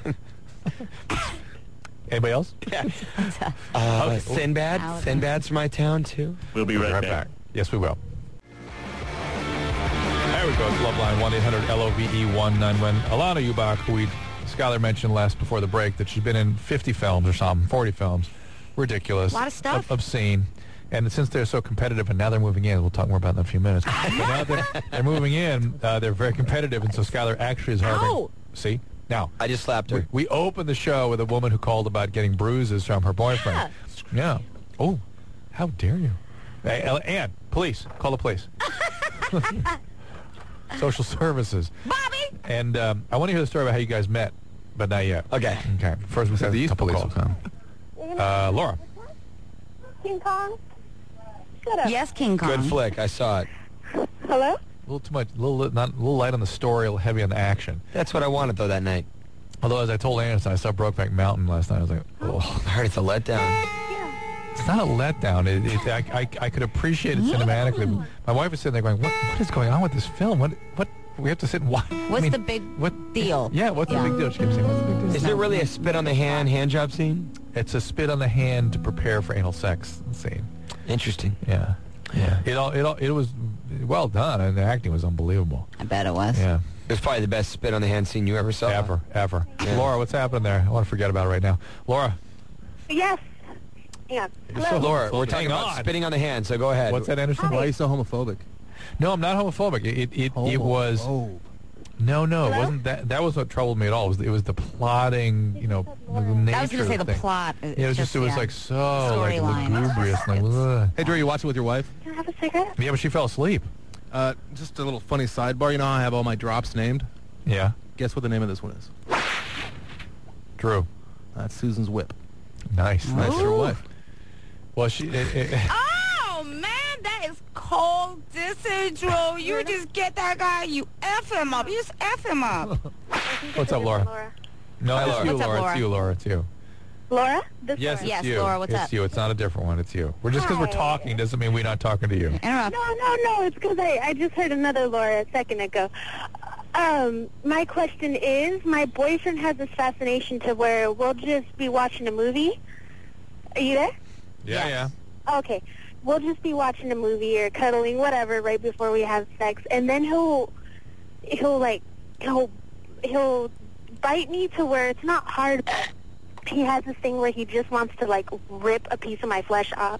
Anybody else?
Yeah. Sinbad. Sinbad's from my town, too.
We'll be right back.
Yes, we will. There we go. It's Loveline 1-800-LOVE-191. Alana Ubach, who Skylar mentioned before the break, that she's been in 50 films or something, 40 films. Ridiculous.
A lot of stuff.
Obscene. And since they're so competitive, and now they're moving in, we'll talk more about that in a few minutes. But now they're moving in, they're very competitive, and so Skylar actually is hard.
No.
See? Now.
I just slapped her.
We opened the show with a woman who called about getting bruises from her boyfriend. Yeah. Oh, how dare you? Hey, Ann, police. Call the police. Social services.
Bobby!
And I want to hear the story about how you guys met, but not yet.
Okay.
First, we said
These
the police will come. Laura.
King Kong? Shut up.
Yes, King Kong.
Good flick. I saw it.
Hello?
A little too much, a little light on the story, a little heavy on the action.
That's what I wanted, though, that night.
Although, as I told Anderson, I saw Brokeback Mountain last night. I was like, oh.
I heard it's a letdown.
It's not a letdown. I could appreciate it cinematically. My wife is sitting there going, what is going on with this film? What we have to sit and watch.
What's the big deal?
Yeah, what's the big deal? She keeps saying, what's the big deal?
Is there really a spit on the hand job scene?
It's a spit on the hand to prepare for anal sex scene.
Interesting.
Yeah. Yeah. It was well done, and the acting was unbelievable.
I bet it was.
Yeah.
It was probably the best spit on the hand scene you ever saw.
Ever.
Yeah.
Laura, what's happening there? I want to forget about it right now. Laura.
Yes. Yeah.
So
Laura, we're
homophobic.
talking about spitting on the hand, so go ahead.
What's that, Anderson?
Why are you so homophobic?
No, I'm not homophobic. It was. No, it wasn't that. That was what troubled me at all. It was the plotting, the nature
I was going to say
of
the
thing.
plot.
Yeah, it was like so like
Storyline.
lugubrious. Like, ugh.
Hey, Drew, you watch it with your wife?
Can I have a cigarette?
Yeah, but she fell asleep.
Just a little funny sidebar. You know how I have all my drops named?
Yeah.
Guess what the name of this one is?
Drew.
That's Susan's whip.
Nice.
Nice for your wife.
Well, she.
Oh, man, that is cold distance, Drew. You just get that guy, you F him up. You just F him up.
What's up, Laura? No,
Hi,
it's
Laura.
you,
What's up,
Laura.
Laura?
It's you, Laura. It's you.
Laura? This
Yes,
Laura.
it's
Yes,
you.
Laura, what's
it's
up?
you. It's not a different one. It's you. We're just because we're
Hi.
talking doesn't mean we're not talking to you.
Interrupt.
No. It's because I just heard another Laura a second ago. My question is, my boyfriend has this fascination to where we'll just be watching a movie. Are you there?
Yeah.
Okay. We'll just be watching a movie or cuddling, whatever, right before we have sex, and then he'll bite me to where it's not hard, but he has this thing where he just wants to like rip a piece of my flesh off.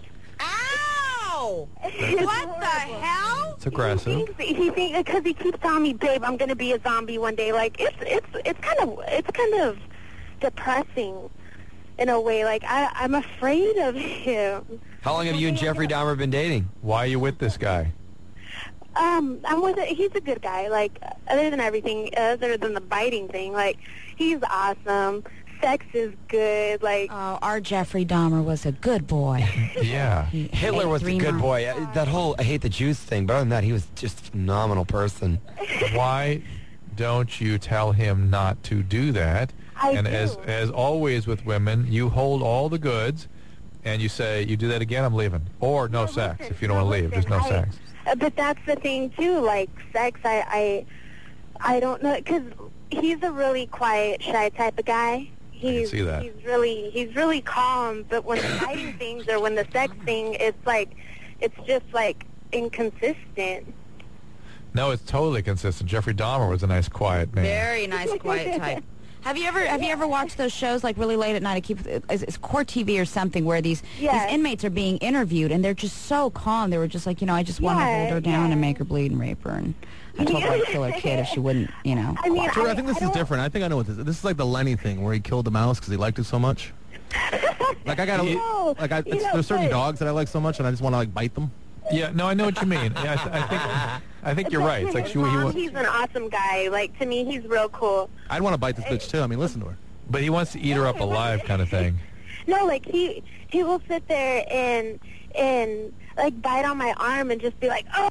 Ow! What the hell?
It's aggressive.
He thinks because he keeps telling me, babe, I'm gonna be a zombie one day. Like it's kind of depressing in a way. Like I'm afraid of him.
How long have you and Jeffrey Dahmer been dating?
Why are you with this guy?
I'm with he's a good guy. Like other than everything, other than the biting thing, like he's awesome. Sex is good. Like
Our Jeffrey Dahmer was a good boy.
Yeah.
Hitler was a good boy. That whole I hate the Jews thing, but other than that, he was just a phenomenal person.
Why don't you tell him not to do that? And
do.
as always with women, you hold all the goods, and you say, you do that again, I'm leaving. Or no sex. If you don't want to leave, there's no sex.
But that's the thing too. Like sex, I don't know, because he's a really quiet, shy type of guy. He's
see that.
He's really calm. But when the fighting things or when the sex thing, it's just like inconsistent.
No, it's totally consistent. Jeffrey Dahmer was a nice, quiet man.
Very nice, quiet type. Have you ever watched those shows like really late at night? It's Court TV or something where these inmates are being interviewed and they're just so calm. They were just like, I just want to hold her down and make her bleed and rape her. And I told her I'd kill her kid if she wouldn't,
I mean,
Drew, I think this is different. I think I know what this is. This is like the Lenny thing where he killed the mouse because he liked it so much. Like there's certain dogs that I like so much and I just want to like bite them.
Yeah, no, I know what you mean. Yeah, I think you're right. It's like
he's an awesome guy. Like to me, he's real cool.
I'd want to bite this bitch too. I mean, listen to her.
But he wants to eat her up alive, kind of thing.
No, like he will sit there and like bite on my arm and just be like, oh,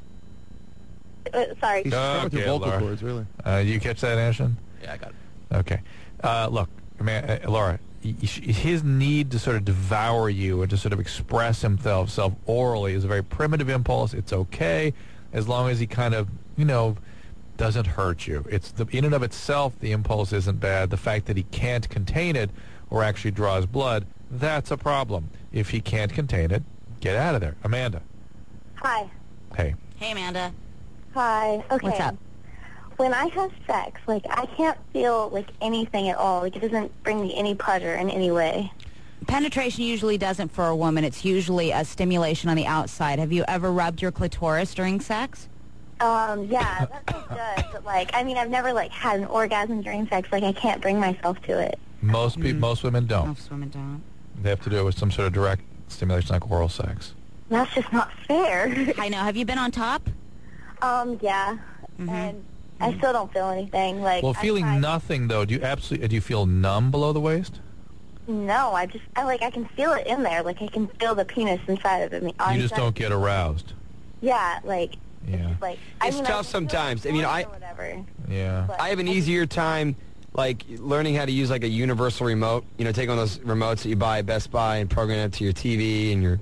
sorry.
He's with your vocal cords, really.
You catch that, Ashton?
Yeah, I got it.
Okay. Look, man, Laura, his need to sort of devour you and to sort of express himself orally is a very primitive impulse. It's okay as long as he kind of, doesn't hurt you. It's in and of itself, the impulse isn't bad. The fact that he can't contain it or actually draws blood, that's a problem. If he can't contain it, get out of there. Amanda.
Hi.
Hey.
Hey, Amanda.
Hi. Okay.
What's up?
When I have sex, I can't feel, anything at all. It doesn't bring me any pleasure in any way.
Penetration usually doesn't for a woman. It's usually a stimulation on the outside. Have you ever rubbed your clitoris during sex?
Yeah, that feels good. But, I've never, had an orgasm during sex. I can't bring myself to it.
Most women don't.
Most women don't.
They have to do it with some sort of direct stimulation like oral sex.
That's just not fair.
I know. Have you been on top?
Yeah. And I still don't feel anything.
Well, feeling nothing, though, do you feel numb below the waist?
No, I can feel it in there. I can feel the penis inside of it.
You just don't get aroused.
Yeah,
Yeah.
It's tough sometimes.
Whatever.
Yeah.
I have an easier time, learning how to use, a universal remote. Take one of those remotes that you buy at Best Buy and program it to your TV and your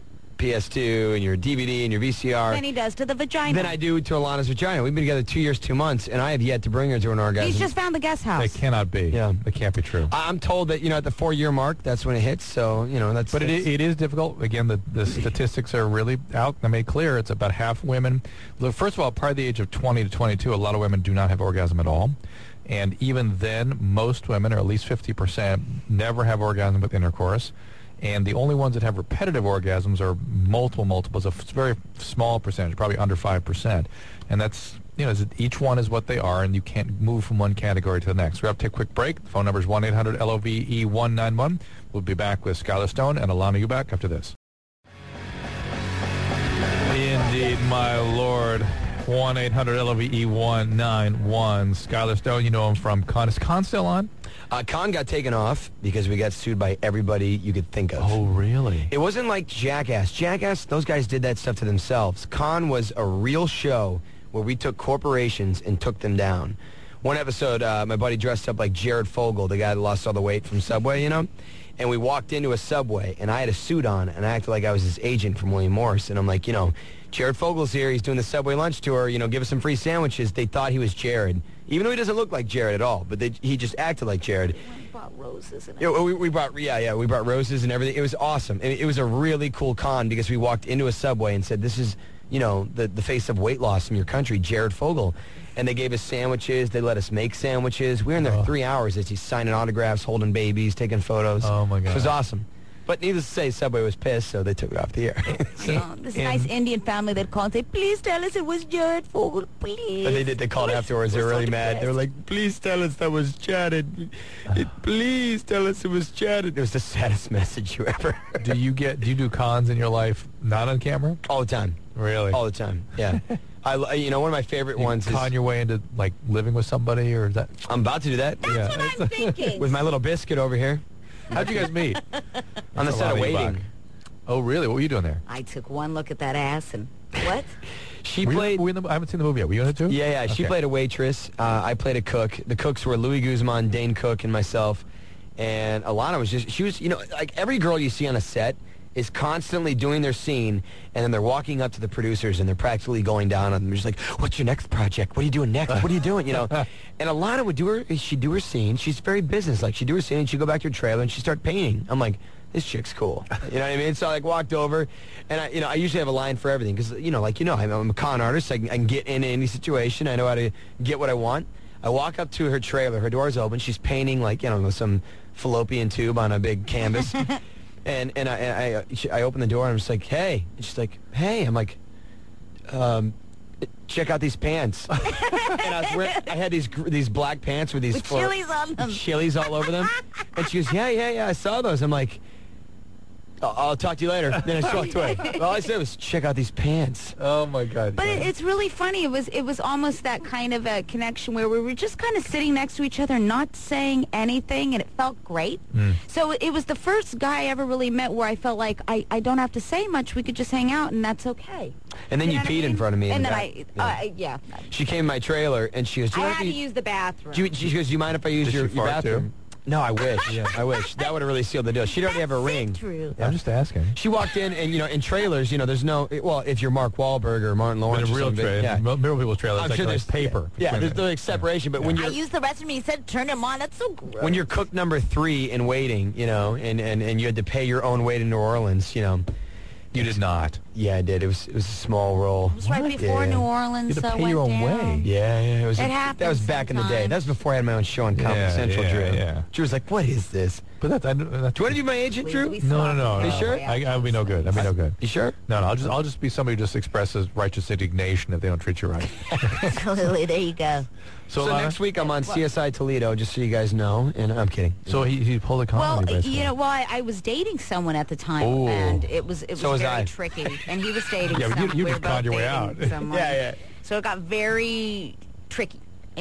PS2 and your DVD and your VCR
Than he does to the vagina.
than I do to Alana's vagina. We've been together 2 years, 2 months, and I have yet to bring her to an orgasm.
He's just found the guest house.
That cannot be.
Yeah.
That can't be true.
I'm told that, at the 4-year mark, that's when it hits. So, that's...
But it is difficult. Again, the statistics are really out. They made clear it's about half women. Look, first of all, prior to the age of 20 to 22, a lot of women do not have orgasm at all. And even then, most women, or at least 50%, never have orgasm with intercourse. And the only ones that have repetitive orgasms are multiples, a very small percentage, probably under 5%. And that's, each one is what they are, and you can't move from one category to the next. We're up to take a quick break. The phone number is 1-800-LOVE-191. We'll be back with Skylar Stone and Alana Ubach after this. Indeed, my Lord. 1-800-LOVE-191. Skylar Stone, you know him from Con. Is Con still on?
Con got taken off because we got sued by everybody you could think of.
Oh, really?
It wasn't like Jackass. Jackass, those guys did that stuff to themselves. Con was a real show where we took corporations and took them down. One episode, my buddy dressed up like Jared Fogle, the guy that lost all the weight from Subway, and we walked into a Subway, and I had a suit on, and I acted like I was his agent from William Morris, and I'm like, Jared Fogle's here. He's doing the Subway lunch tour. Give us some free sandwiches. They thought he was Jared, even though he doesn't look like Jared at all. But he just acted like Jared.
We brought roses and
we brought roses and everything. It was awesome. It was a really cool con because we walked into a Subway and said, "This is the face of weight loss in your country, Jared Fogle." And they gave us sandwiches. They let us make sandwiches. We were in there 3 hours as he's signing autographs, holding babies, taking photos.
Oh my God,
it was awesome. But needless to say, Subway was pissed, so they took it off the air.
This nice Indian family that called and said, please tell us it was Jared Fogle, please.
But they did. They called afterwards. They were really mad. They were like, please tell us that was Jared. Please tell us it was Jared. It was the saddest message you ever heard.
Do you do cons in your life not on camera?
All the time.
Really?
All the time, yeah. One of my favorite ones is...
con your way into, living with somebody, or is that...
I'm about to do that.
That's what I'm thinking.
With my little biscuit over here.
How'd you guys meet?
On the set of Waiting.
Oh, really? What were you doing there?
I took one look at that ass and... What?
She played...
I haven't seen the movie yet. Were you in it too?
Yeah. She played a waitress. I played a cook. The cooks were Louis Guzman, Dane Cook, and myself. And Alana was just... She was, every girl you see on a set is constantly doing their scene, and then they're walking up to the producers, and they're practically going down on them. They're just like, what's your next project? What are you doing next? What are you doing? And Alana would she'd do her scene. She's very business-like. She'd do her scene, and she'd go back to her trailer, and she'd start painting. I'm like, this chick's cool. You know what I mean? So I walked over, and I usually have a line for everything, because, I'm a con artist. I can get in any situation. I know how to get what I want. I walk up to her trailer. Her door's open. She's painting, some fallopian tube on a big canvas. And I open the door and I'm just like, hey. And she's like, hey. I'm like, check out these pants. And I had these black pants with
chilies on them.
Chilies all over them. And she goes, yeah, I saw those. I'm like, I'll talk to you later. Then I just walked away. All I said was, check out these pants.
Oh, my God.
But it's really funny. It was almost that kind of a connection where we were just kind of sitting next to each other, not saying anything, and it felt great. So it was the first guy I ever really met where I felt like I don't have to say much. We could just hang out, and that's okay.
And then you peed in front of me.
And then
yeah. She came in my trailer, and she goes,
I had to use the bathroom.
She goes, do you mind if I use your bathroom?
Too?
No, I wish. I wish. That would have really sealed the deal. She'd already have a ring.
True.
I'm just asking.
She walked in, and, in trailers, there's no... Well, if you're Mark Wahlberg or Martin Lawrence
in a real trailer. Real people's trailers,
I'm sure there's
paper.
Yeah, there's no separation, but when you're...
I used the restroom, he said, turn him on. That's so gross.
When you're cook number 3 in Waiting, and you had to pay your own way to New Orleans,
You did not.
Yeah, I did. It was a small role.
It was right before New Orleans.
You had to pay your own way.
Yeah.
It happens.
That was back in the day. That was before I had my own show on Comedy Central, Drew.
Yeah.
Drew was like, "What is this?"
But that's.
Do you want to be my agent, Drew?
No.
You sure?
I would be no good. I'd be no good.
You sure?
No. I'll just be somebody who just expresses righteous indignation if they don't treat you right.
Absolutely. There you go.
So next week I'm on CSI Toledo, just so you guys know, and I'm kidding.
So he pulled a comedy.
I was dating someone at the time, and it was very tricky, and he was dating someone.
You just conned your way out.
Yeah.
So it got very tricky.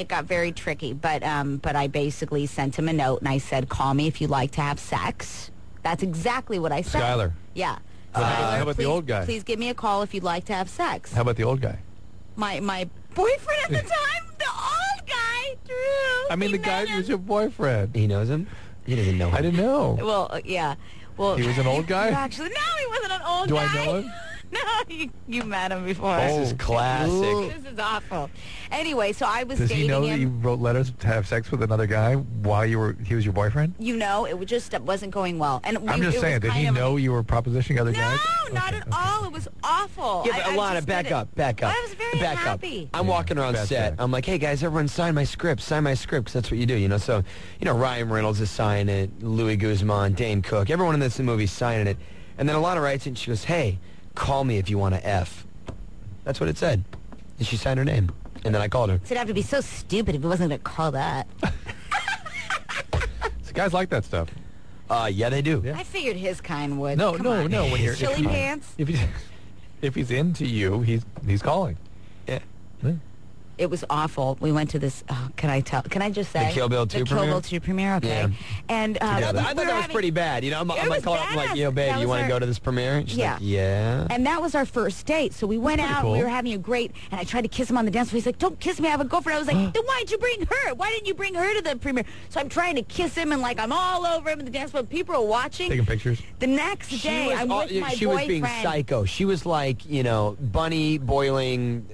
But I basically sent him a note, and I said, call me if you'd like to have sex. That's exactly what I said.
Skylar.
Yeah.
How about the old guy?
Please give me a call if you'd like to have sex.
How about the old guy?
My boyfriend at the time, the old guy, Drew.
I mean, the guy who's your boyfriend.
He knows him? He doesn't know.
I didn't know.
Well, yeah. Well,
He was an old guy?
Actually, no, he wasn't an old
Do
guy.
I know him?
No, you met him before.
This is classic.
This is awful. Anyway, so I was
Does
dating
he know
him.
that you wrote letters to have sex with another guy while he was your boyfriend?
You know, it wasn't going well. And
I'm just saying, did he know you were propositioning other guys?
No, not at all. It was awful.
Yeah, but
I
Alana,
just
back
did it.
up, back up.
I was very
back
happy.
Up. I'm walking around
bad
set.
sex.
I'm like, hey guys, everyone sign my script, 'cause that's what you do, you know. So, you know, Ryan Reynolds is signing it, Louis Guzman, Dane Cook, everyone in this movie is signing it. And then Alana writes it and she goes, hey, call me if you want to F. That's what it said. And she signed her name. And then I called her.
So it'd have to be so stupid if he wasn't going to call that.
So guys like that stuff.
Yeah, they do.
Yeah.
I figured his kind would.
No,
Come
no,
on.
no. When you're
Chili pants.
If he's into you, he's calling.
Yeah.
It was awful. We went to this. Oh, can I just say
The Kill Bill 2
the
premiere?
Kill Bill 2 premiere. Okay.
Yeah.
And
I thought that was pretty bad. You know, I'm like calling up, I'm like, yo, babe, you want to go to this premiere? And she's
Yeah.
like, yeah.
And that was our first date. So we went
Pretty
out.
cool.
We were having a great. And I tried to kiss him on the dance floor. He's like, "Don't kiss me. I have a girlfriend." I was like, "Then why'd you bring her? Why didn't you bring her to the premiere?" So I'm trying to kiss him, and like I'm all over him in the dance floor. People are watching.
Taking pictures.
The next day, I'm with my
she was
boyfriend.
being psycho. She was like, you know, bunny boiling,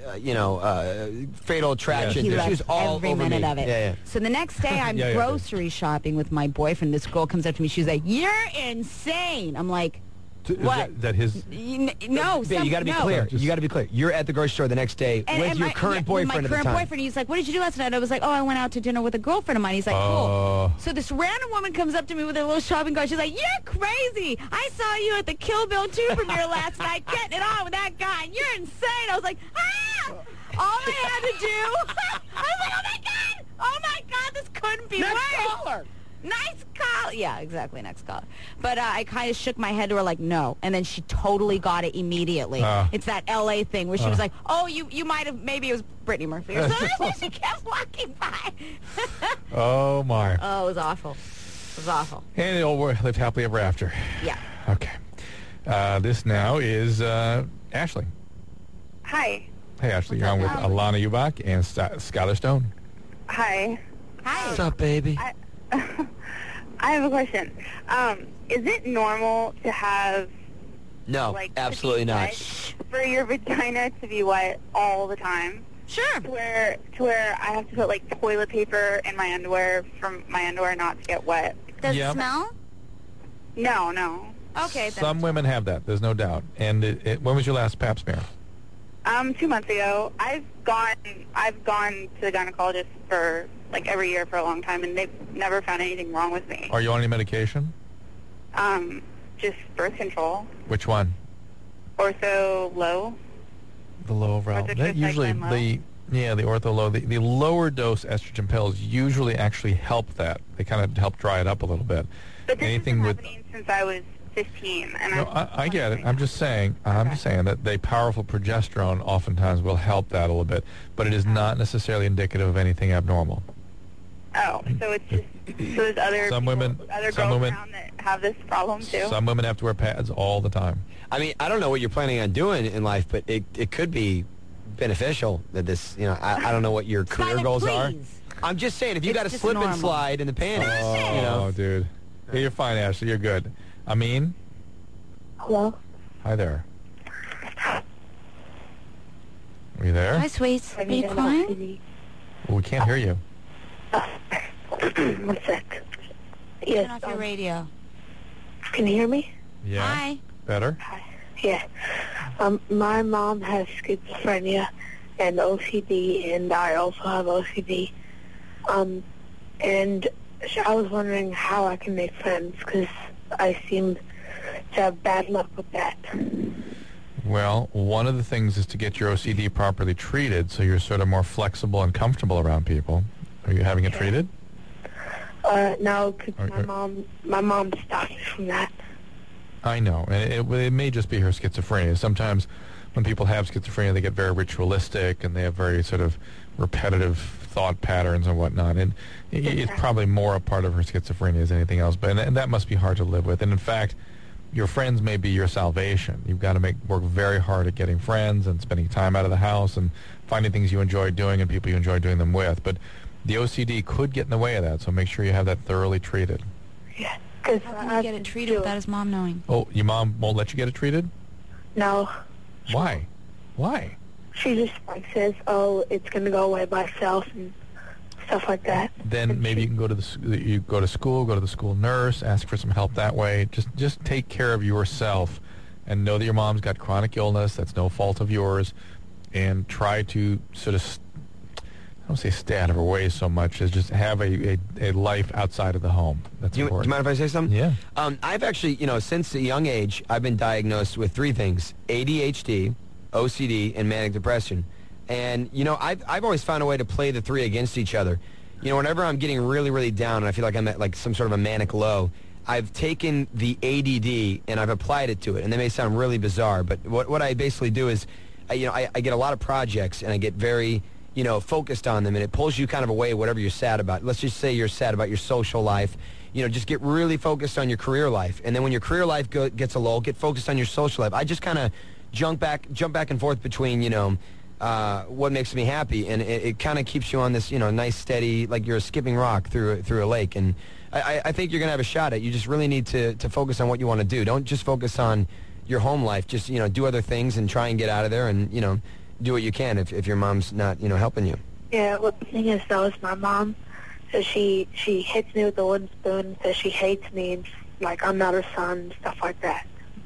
fatal attraction.
He
She was
loved
all
every
over
minute
me.
of it.
Yeah, yeah.
So the next day, I'm
Yeah, yeah,
grocery shopping with my boyfriend. This girl comes up to me. She's like, "You're insane." I'm like, "What?"
That his...
No,
Babe, you got to be clear.
Just-
You got to be clear. You're at the grocery store the next day with your current boyfriend
my
at the
current
time.
boyfriend. He's like, "What did you do last night?" I was like, "Oh, I went out to dinner with a girlfriend of mine." He's like, "Cool." So this random woman comes up to me with a little shopping cart. She's like, "You're crazy. I saw you at the Kill Bill 2 premiere last night getting it on with that guy. And you're insane." I was like, "Ah!" All I had to do, I was like, "Oh my God, this couldn't be
Next
worse."
caller.
Nice call. Yeah, exactly, next caller. But I kind of shook my head to her like, no. And then she totally got it immediately. It's that L.A. thing where she was like, oh, you might have, maybe it was Brittany Murphy or something. She kept walking by.
Oh, my.
Oh, it was awful. It was awful.
And they all lived happily ever after.
Yeah.
Okay. This now is Ashley.
Hi.
Hey, Ashley. You're on with Alana Ubach and Skylar Stone.
Hi.
Hi.
What's up, baby?
I have a question. Is it normal to have
No,
like
absolutely
to be
not.
wet, for your vagina to be wet all the time?
Sure.
To where I have to put like toilet paper in my underwear from my underwear not to get wet.
Does
Yeah.
it smell?
No.
Okay. Then.
Some women have that. There's no doubt. And when was your last pap smear?
2 months ago. I've gone to the gynecologist for like every year for a long time, and they've never found anything wrong with me.
Are you on any medication?
Just birth control.
Which one?
Ortho low.
The low valve. That usually the ortho low. The lower dose estrogen pills usually actually help that. They kind of help dry it up a little bit.
But this
Anything
has
with
been happening since I was 15, and
no, I get it. I'm just saying that the powerful progesterone oftentimes will help that a little bit, but it is not necessarily indicative of anything abnormal.
Oh, so it's just so there's other
Some women
around that have this problem too.
Some women have to wear pads all the time.
I mean, I don't know what you're planning on doing in life, but it could be beneficial that this, you know, I don't know what your career
Simon,
goals are.
please.
I'm just saying, if you
It's
got a
just
slip and
normal.
slide in the panties,
Stop
you know.
Oh, dude. Hey, you're fine, Ashley. You're good. Amin?
Hello?
Hi there. Are you there?
Hi, sweets. Are you crying?
Well, we can't hear you.
One sec.
Turn
Yes.
off your radio.
Can you hear me?
Yeah.
Hi.
Better?
Yeah. My mom has schizophrenia and OCD, and I also have OCD. And I was wondering how I can make friends, because I seem to have bad luck with that.
Well, one of the things is to get your OCD properly treated so you're sort of more flexible and comfortable around people. Are you having it treated?
No, because my mom stopped me from that.
I know, and it may just be her schizophrenia. Sometimes when people have schizophrenia, they get very ritualistic and they have very sort of repetitive thought patterns and whatnot. And it's probably more a part of her schizophrenia as anything else. But and that must be hard to live with. And in fact, your friends may be your salvation. You've got to work very hard at getting friends and spending time out of the house and finding things you enjoy doing and people you enjoy doing them with. But the OCD could get in the way of that, so make sure you have that thoroughly treated.
Yeah. Because
How can he get it treated without his mom knowing?
Oh, your mom won't let you get it treated?
No.
Why? Why?
She just like says, "Oh, it's gonna go away by itself," and stuff like that.
Then maybe you can go to the school, go to the school nurse, ask for some help that way. Just take care of yourself, and know that your mom's got chronic illness. That's no fault of yours, and try to sort of I don't say stay out of her way so much as just have a life outside of the home. That's important.
Do you mind if I say something?
Yeah.
I've actually, since a young age, I've been diagnosed with 3 things: ADHD, OCD, and manic depression. And, I've always found a way to play the 3 against each other. Whenever I'm getting really, really down and I feel like I'm at like some sort of a manic low, I've taken the ADD and I've applied it to it. And they may sound really bizarre, but what I basically do is, I get a lot of projects and I get very, focused on them, and it pulls you kind of away whatever you're sad about. Let's just say you're sad about your social life. Just get really focused on your career life. And then when your career life gets a lull, get focused on your social life. I just kind of jump back and forth between, what makes me happy, and it kind of keeps you on this, nice, steady, like you're skipping rock through a lake. And I think you're going to have a shot at it. You just really need to focus on what you want to do. Don't just focus on your home life. Just, do other things and try and get out of there and, do what you can if your mom's not, helping you.
Yeah, well, the thing is, though, is my mom, so she hits me with a wooden spoon, says she hates me, and like I'm not her son, stuff like that.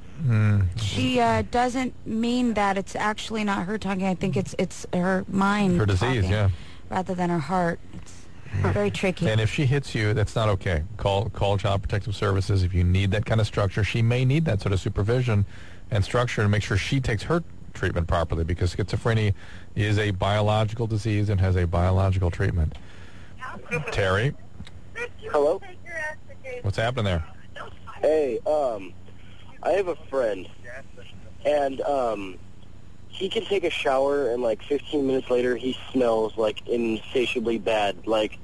She doesn't mean that. It's actually not her talking. I think it's her mind.
Her disease,
talking,
yeah.
Rather than her heart. It's very tricky.
And if she hits you, that's not okay. Call Child Protective Services if you need that kind of structure. She may need that sort of supervision and structure to make sure she takes her treatment properly, because schizophrenia is a biological disease and has a biological treatment. Terry?
Hello?
What's happening there?
Hey, I have a friend, and he can take a shower, and like 15 minutes later, he smells like insatiably bad. Like,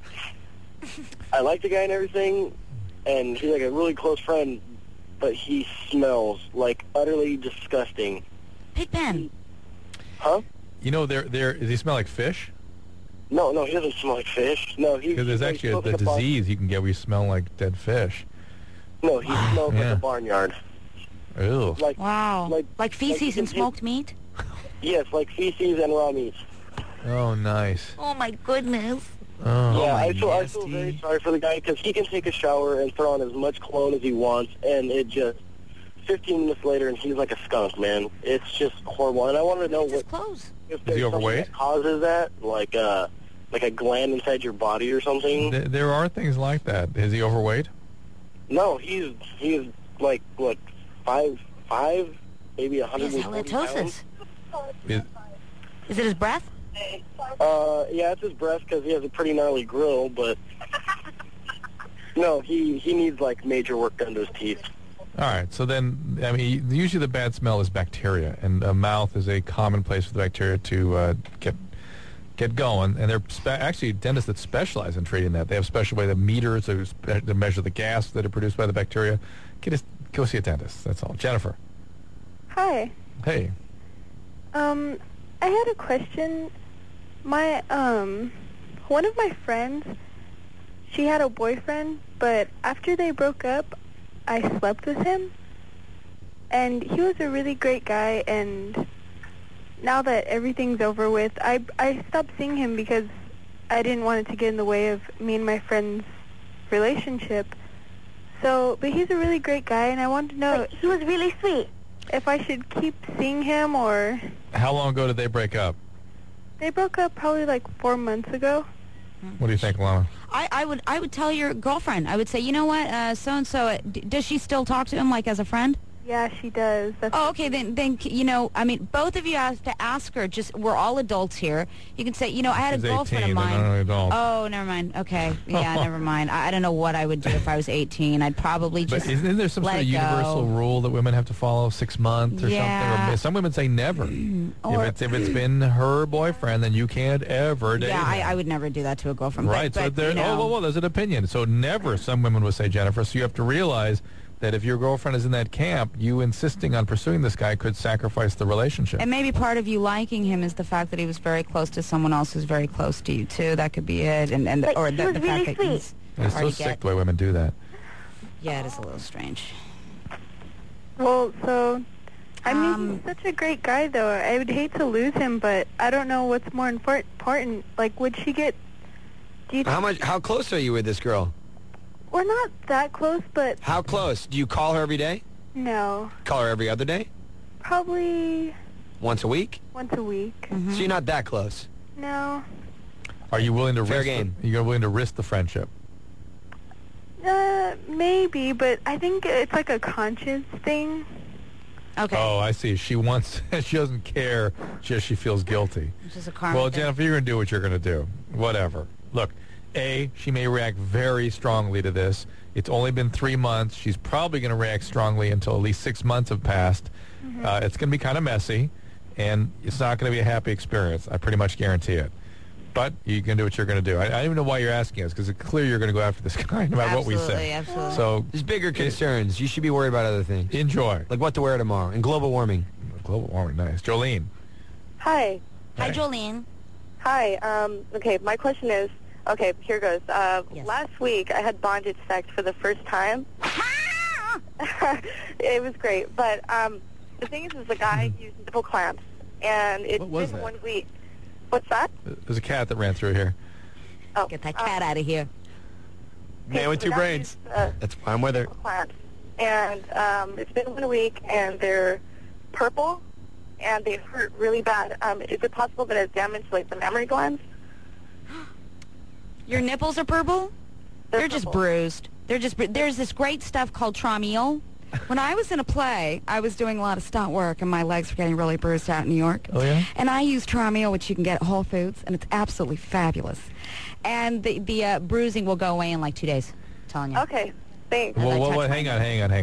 I like the guy and everything, and he's like a really close friend, but he smells like utterly disgusting.
Pigpen.
Huh?
Does he smell like fish?
No, he doesn't smell like fish. No,
because there's actually a disease you can get where you smell like dead fish.
No, he smells like a barnyard.
Ew.
Wow. Like feces and smoked meat?
Yes, like feces and raw meat.
Oh, nice.
Oh, my goodness.
Oh,
yeah, I feel very sorry for the guy, because he can take a shower and throw on as much cologne as he wants, and it just 15 minutes later, and he's like a skunk, man. It's just horrible. And I want to know if there's
he overweight?
Something that causes that, like a gland inside your body or something.
There are things like that. Is he overweight?
No, he's like what, 5'5", maybe 140 pounds.
Is it his breath?
Yeah, it's his breath, because he has a pretty gnarly grill, but no, he needs like major work done to his teeth.
All right, so then, usually the bad smell is bacteria, and a mouth is a common place for the bacteria to get going. And they're actually dentists that specialize in treating that. They have special way, the meters to measure the gas that are produced by the bacteria. Go see a dentist. That's all. Jennifer.
Hi.
Hey.
I had a question. My one of my friends, she had a boyfriend, but after they broke up, I slept with him, and he was a really great guy, and now that everything's over with, I stopped seeing him because I didn't want it to get in the way of me and my friend's relationship. So, but he's a really great guy, and I wanted to know...
He was really sweet.
If I should keep seeing him, or...
How long ago did they break up?
They broke up probably like 4 months ago.
What do you think, Lana?
I would tell your girlfriend. I would say, you know what, so-and-so, does she still talk to him, like, as a friend?
Yeah, she does.
Okay, then, both of you have to ask her. We're all adults here. You can say, I had a girlfriend of mine.
They're not adults.
Oh, never mind. Okay, yeah, never mind. I don't know what I would do if I was 18. I'd probably just
But isn't there some sort of universal rule that women have to follow, 6 months or something? Or some women say never. If it's been her boyfriend, then you can't ever date him.
I would never do that to a girlfriend.
Right,
but,
there's an opinion. So never, some women would say, Jennifer. So you have to realize that if your girlfriend is in that camp, you insisting on pursuing this guy could sacrifice the relationship.
And maybe part of you liking him is the fact that he was very close to someone else who's very close to you, too. That could be it. Or the fact that he's
It's so sick the way women do that.
Yeah, it is a little strange.
Well, so, I mean, he's such a great guy, though. I would hate to lose him, but I don't know what's more important. Like, would she get...
How close are you with this girl?
We're not that close, but...
How close? Do you call her every day?
No.
Call her every other day?
Probably
Once a week?
once a week.
Mm-hmm.
So you're not that close.
No.
Are you willing to
Fair
risk?
game.
You're willing to risk the friendship?
Maybe, but I think it's like a conscience thing.
Okay.
Oh, I see. She wants. She doesn't care. Just she feels guilty.
It's just a karma
Well,
thing.
Jennifer, you're going to do what you're going to do. Whatever. Look, she may react very strongly to this. It's only been 3 months. She's probably going to react strongly until at least 6 months have passed.
Mm-hmm.
It's going to be kind of messy, and it's not going to be a happy experience. I pretty much guarantee it. But you can do what you're going to do. I don't even know why you're asking us, because it's clear you're going to go after this guy no matter what we say.
Absolutely.
So
there's bigger concerns. You should be worried about other things.
Enjoy.
Like what to wear tomorrow and global warming.
Global warming, nice. Jolene.
Hi.
Hi, Jolene.
Hi. Okay, my question is, okay, here goes. Last week I had bondage sex for the first time. It was great, but the thing is the guy used nipple clamps, and it's
What was
been
that?
1 week. What's that?
There's a cat that ran through here.
Oh,
Get that cat out of here.
Man with two brains. That's fine with her.
Clamps. And it's been 1 week, and they're purple, and they hurt really bad. Is it possible that it's damaged, like, the mammary glands?
Your nipples are purple? They're just
purple.
bruised. There's this great stuff called Traumeel. When I was in a play, I was doing a lot of stunt work, and my legs were getting really bruised out in New York.
Oh, yeah?
And I use Traumeel, which you can get at Whole Foods, and it's absolutely fabulous. And the bruising will go away in like 2 days. I'm telling you.
Okay, thanks.
Well, hang on.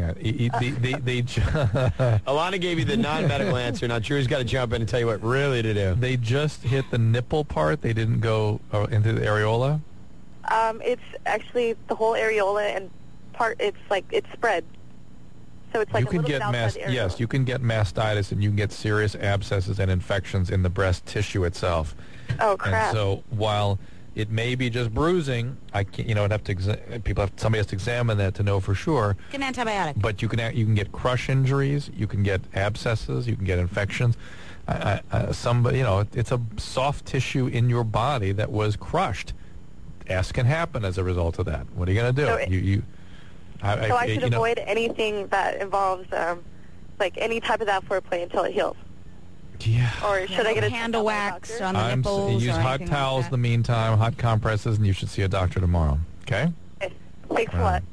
Alana gave you the non-medical answer. Now Drew's got to jump in and tell you what really to do.
They just hit the nipple part. They didn't go into the areola.
It's actually the whole areola and part. It's spread. So it's like
You
a
can
little
get
bit outside the areola.
yes, you can get mastitis, and you can get serious abscesses and infections in the breast tissue itself.
Oh crap!
And so while it may be just bruising, I can't, somebody has to examine that to know for sure.
Get an antibiotic.
But you can get crush injuries, you can get abscesses, you can get infections. It's a soft tissue in your body that was crushed. S can happen as a result of that. What are you going to do?
So I should avoid anything that involves like any type of that foreplay until it heals.
Yeah.
Or should I get a
handle wax on the
Use
nipples? or
hot
anything
towels
like
in the meantime, hot compresses, and you should see a doctor tomorrow. Okay?
Thanks a lot.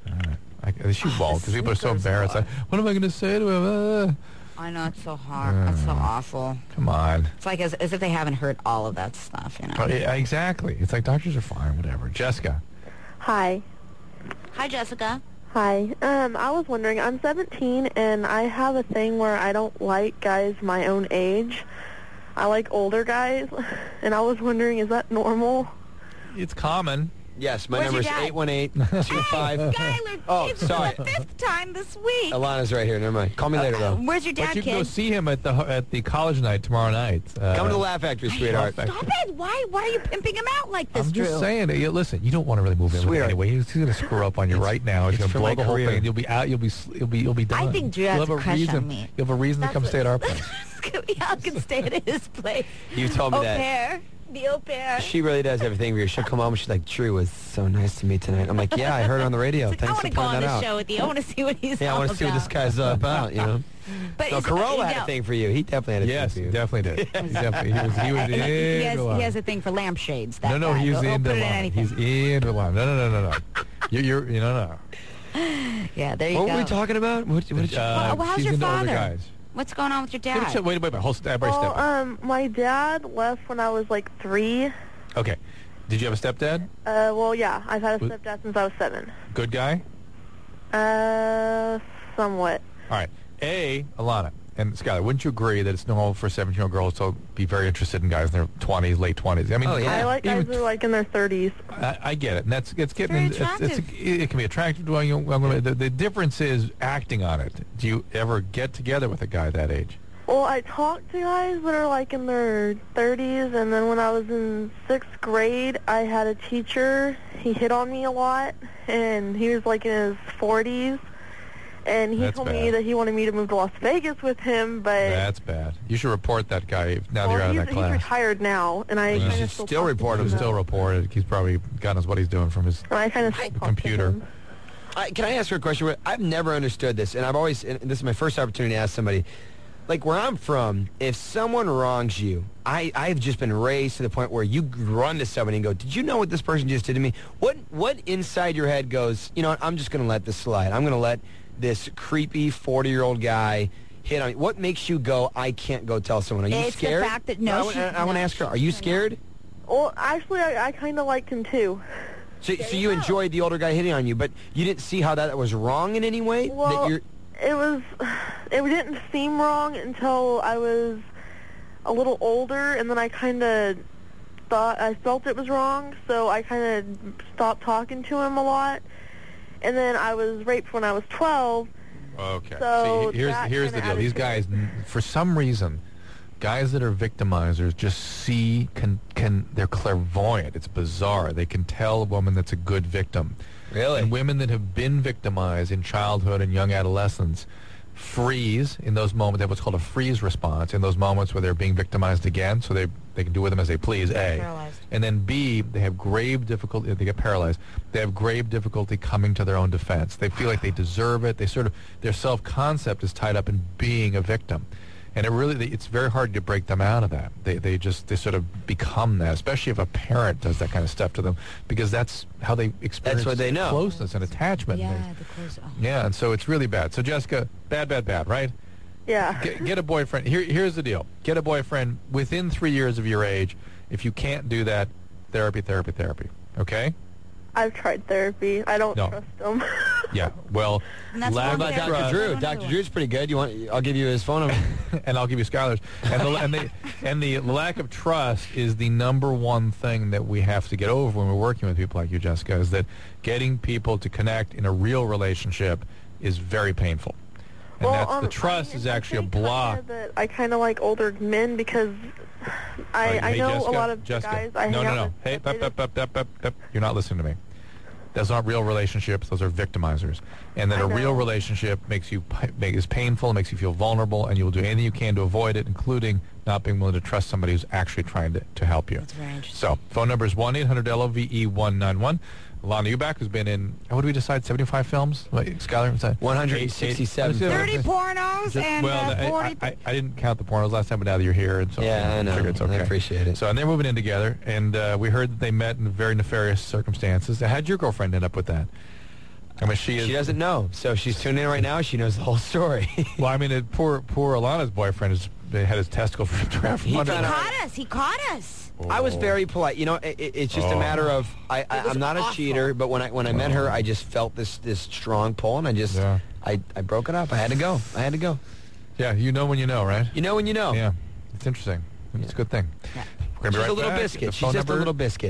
She won't, because people are so embarrassed. What am I going to say to him?
I know, it's so hard. That's so awful.
Come on.
It's like as if they haven't heard all of that stuff, you know.
Exactly. It's like doctors are fine, whatever. Jessica.
Hi.
Hi, Jessica.
Hi. I was wondering, I'm 17, and I have a thing where I don't like guys my own age. I like older guys, and I was wondering, is that normal?
It's common.
Yes, my
Where's
number is
your dad?
818-25.
Skyler,
Oh,
it's
sorry.
the 5th time this week.
Alana's right here. Never mind. Call me later, though.
Where's your dad,
But you can go
kid?
see him at the college night tomorrow night.
Come to the Laugh Factory, sweetheart.
Stop it. Why are you pimping him out like this,
I'm just
Drew?
saying. Listen, you don't want to really move in with him
Sweetheart.
anyway. He's going to screw up on you right now. He's going to
for
blow
my
the whole
career.
thing. You'll be out. You'll be done.
I think Drew has
You'll have
a crush
reason.
on me.
You'll have a reason to come stay at our place.
I can stay at his place.
You told me
Au
that.
pair. The au pair.
She really does everything for you. She'll come home and she's like, Drew was so nice to me tonight. I'm like, yeah, I heard it on the radio.
I
Thanks
want
for
to go
pointing
on
that
the
out.
show with you. I want to see what he's
Yeah, I
all
want to see what this
about.
guy's about, you know?
But
No,
is-
Corolla had
no.
a thing for you. He definitely had a
Yes,
thing
he
for you.
definitely did. He was
He has a thing for lampshades. That
No,
guy.
he's
He'll
into
put it in
lime.
anything.
He's into lime. No. No.
Yeah, there you
What
go.
were we talking about? What did you...
Well, how's
she's
your
into older
father?
guys.
What's going on with your
Give it a
dad?
shot. Wait. Hold step by step.
Well, my dad left when I was like 3.
Okay. Did you have a stepdad?
Well, yeah, I've had a stepdad since I was 7.
Good guy?
Somewhat.
All right. Alana and Skylar, wouldn't you agree that it's normal for 17-year-old girls to be very interested in guys in their 20s, late 20s? I mean,
I like guys who are like in their 30s.
I get it, and it's getting
Very attractive.
it can be attractive to young women. The difference is acting on it. Do you ever get together with a guy that age?
Well, I talked to guys that are like in their 30s, and then when I was in 6th grade, I had a teacher. He hit on me a lot, and he was like in his 40s, and he told me that he wanted me to move to Las Vegas with him, but...
That's bad. You should report that guy now that you're out of that class.
He's retired now, and I kind of
still report him. Still report it. He's probably God knows what he's doing from his computer.
Can I ask her a question? I've never understood this, and this is my first opportunity to ask somebody. Like, where I'm from, if someone wrongs you, I've just been raised to the point where you run to somebody and go, did you know what this person just did to me? What inside your head goes, you know what, I'm just going to let this slide. I'm going to let this creepy 40-year-old guy hit on me. What makes you go, I can't go tell someone? Are you scared?
It's the fact that I
want to ask her, are you scared?
Well, actually, I kind of liked him, too.
So you enjoyed the older guy hitting on you, but you didn't see how that was wrong in any way?
Well, it didn't seem wrong until I was a little older, and then I kind of felt it was wrong, so I kind of stopped talking to him a lot. And then I was raped when I was 12.
Okay.
So
see, here's the deal. These guys, for some reason, guys that are victimizers just they're clairvoyant. It's bizarre. They can tell a woman that's a good victim.
Really?
And women that have been victimized in childhood and young adolescence freeze in those moments. They have what's called a freeze response in those moments where they're being victimized again, so they can do with them as they please, A.
Paralyzed.
And then B, they have grave difficulty, they get paralyzed. They have grave difficulty coming to their own defense. They feel like they deserve it. Their self-concept is tied up in being a victim. And it's very hard to break them out of that. They sort of become that, especially if a parent does that kind of stuff to them, because that's how they experience
what they know.
Closeness and attachment.
Yeah, the close. Oh.
Yeah, and so it's really bad. So Jessica, bad, right?
Yeah.
Get a boyfriend. Here's the deal. Get a boyfriend within 3 years of your age. If you can't do that, therapy. Okay?
I've tried therapy. I don't trust them.
Yeah, well,
What
about Dr. Drew? Dr. Drew's pretty good. I'll give you his phone number.
And I'll give you Skylar's. And the lack of trust is the number one thing that we have to get over when we're working with people like you, Jessica, is that getting people to connect in a real relationship is very painful. And the trust is actually a block.
I kind of like older men because I know
Jessica,
a lot of
Jessica,
guys I hang out with.
Hey, you're not listening to me. Those aren't real relationships. Those are victimizers. And then a real relationship is painful, makes you feel vulnerable, and you will do anything you can to avoid it, including not being willing to trust somebody who's actually trying to help you.
That's very interesting.
So, phone number is 1-800-LOVE-191. Lana Ubach has been in, what did we decide, 75 films? Wait, Skylar, what's that?
167.
30 pornos and 40...
I didn't count the pornos last time, but now that you're here, and so
I know.
It's okay.
I appreciate it.
So, and they're moving in together, and we heard that they met in very nefarious circumstances. How'd your girlfriend end up with that? I mean, she
doesn't know, so she's tuned in right now. She knows the whole story.
Well, I mean, poor Alana's boyfriend had his testicle ripped out from under.
He caught us.
Oh. I was very polite. You know, it's just a matter of I'm not a cheater, but when I met her, I just felt this strong pull, and I broke it up. I had to go.
Yeah, you know when you know, right?
You know when you know.
Yeah, it's interesting. It's a good thing.
Yeah.
We're
She's
right
a little
back.
biscuit. She's just a little biscuit.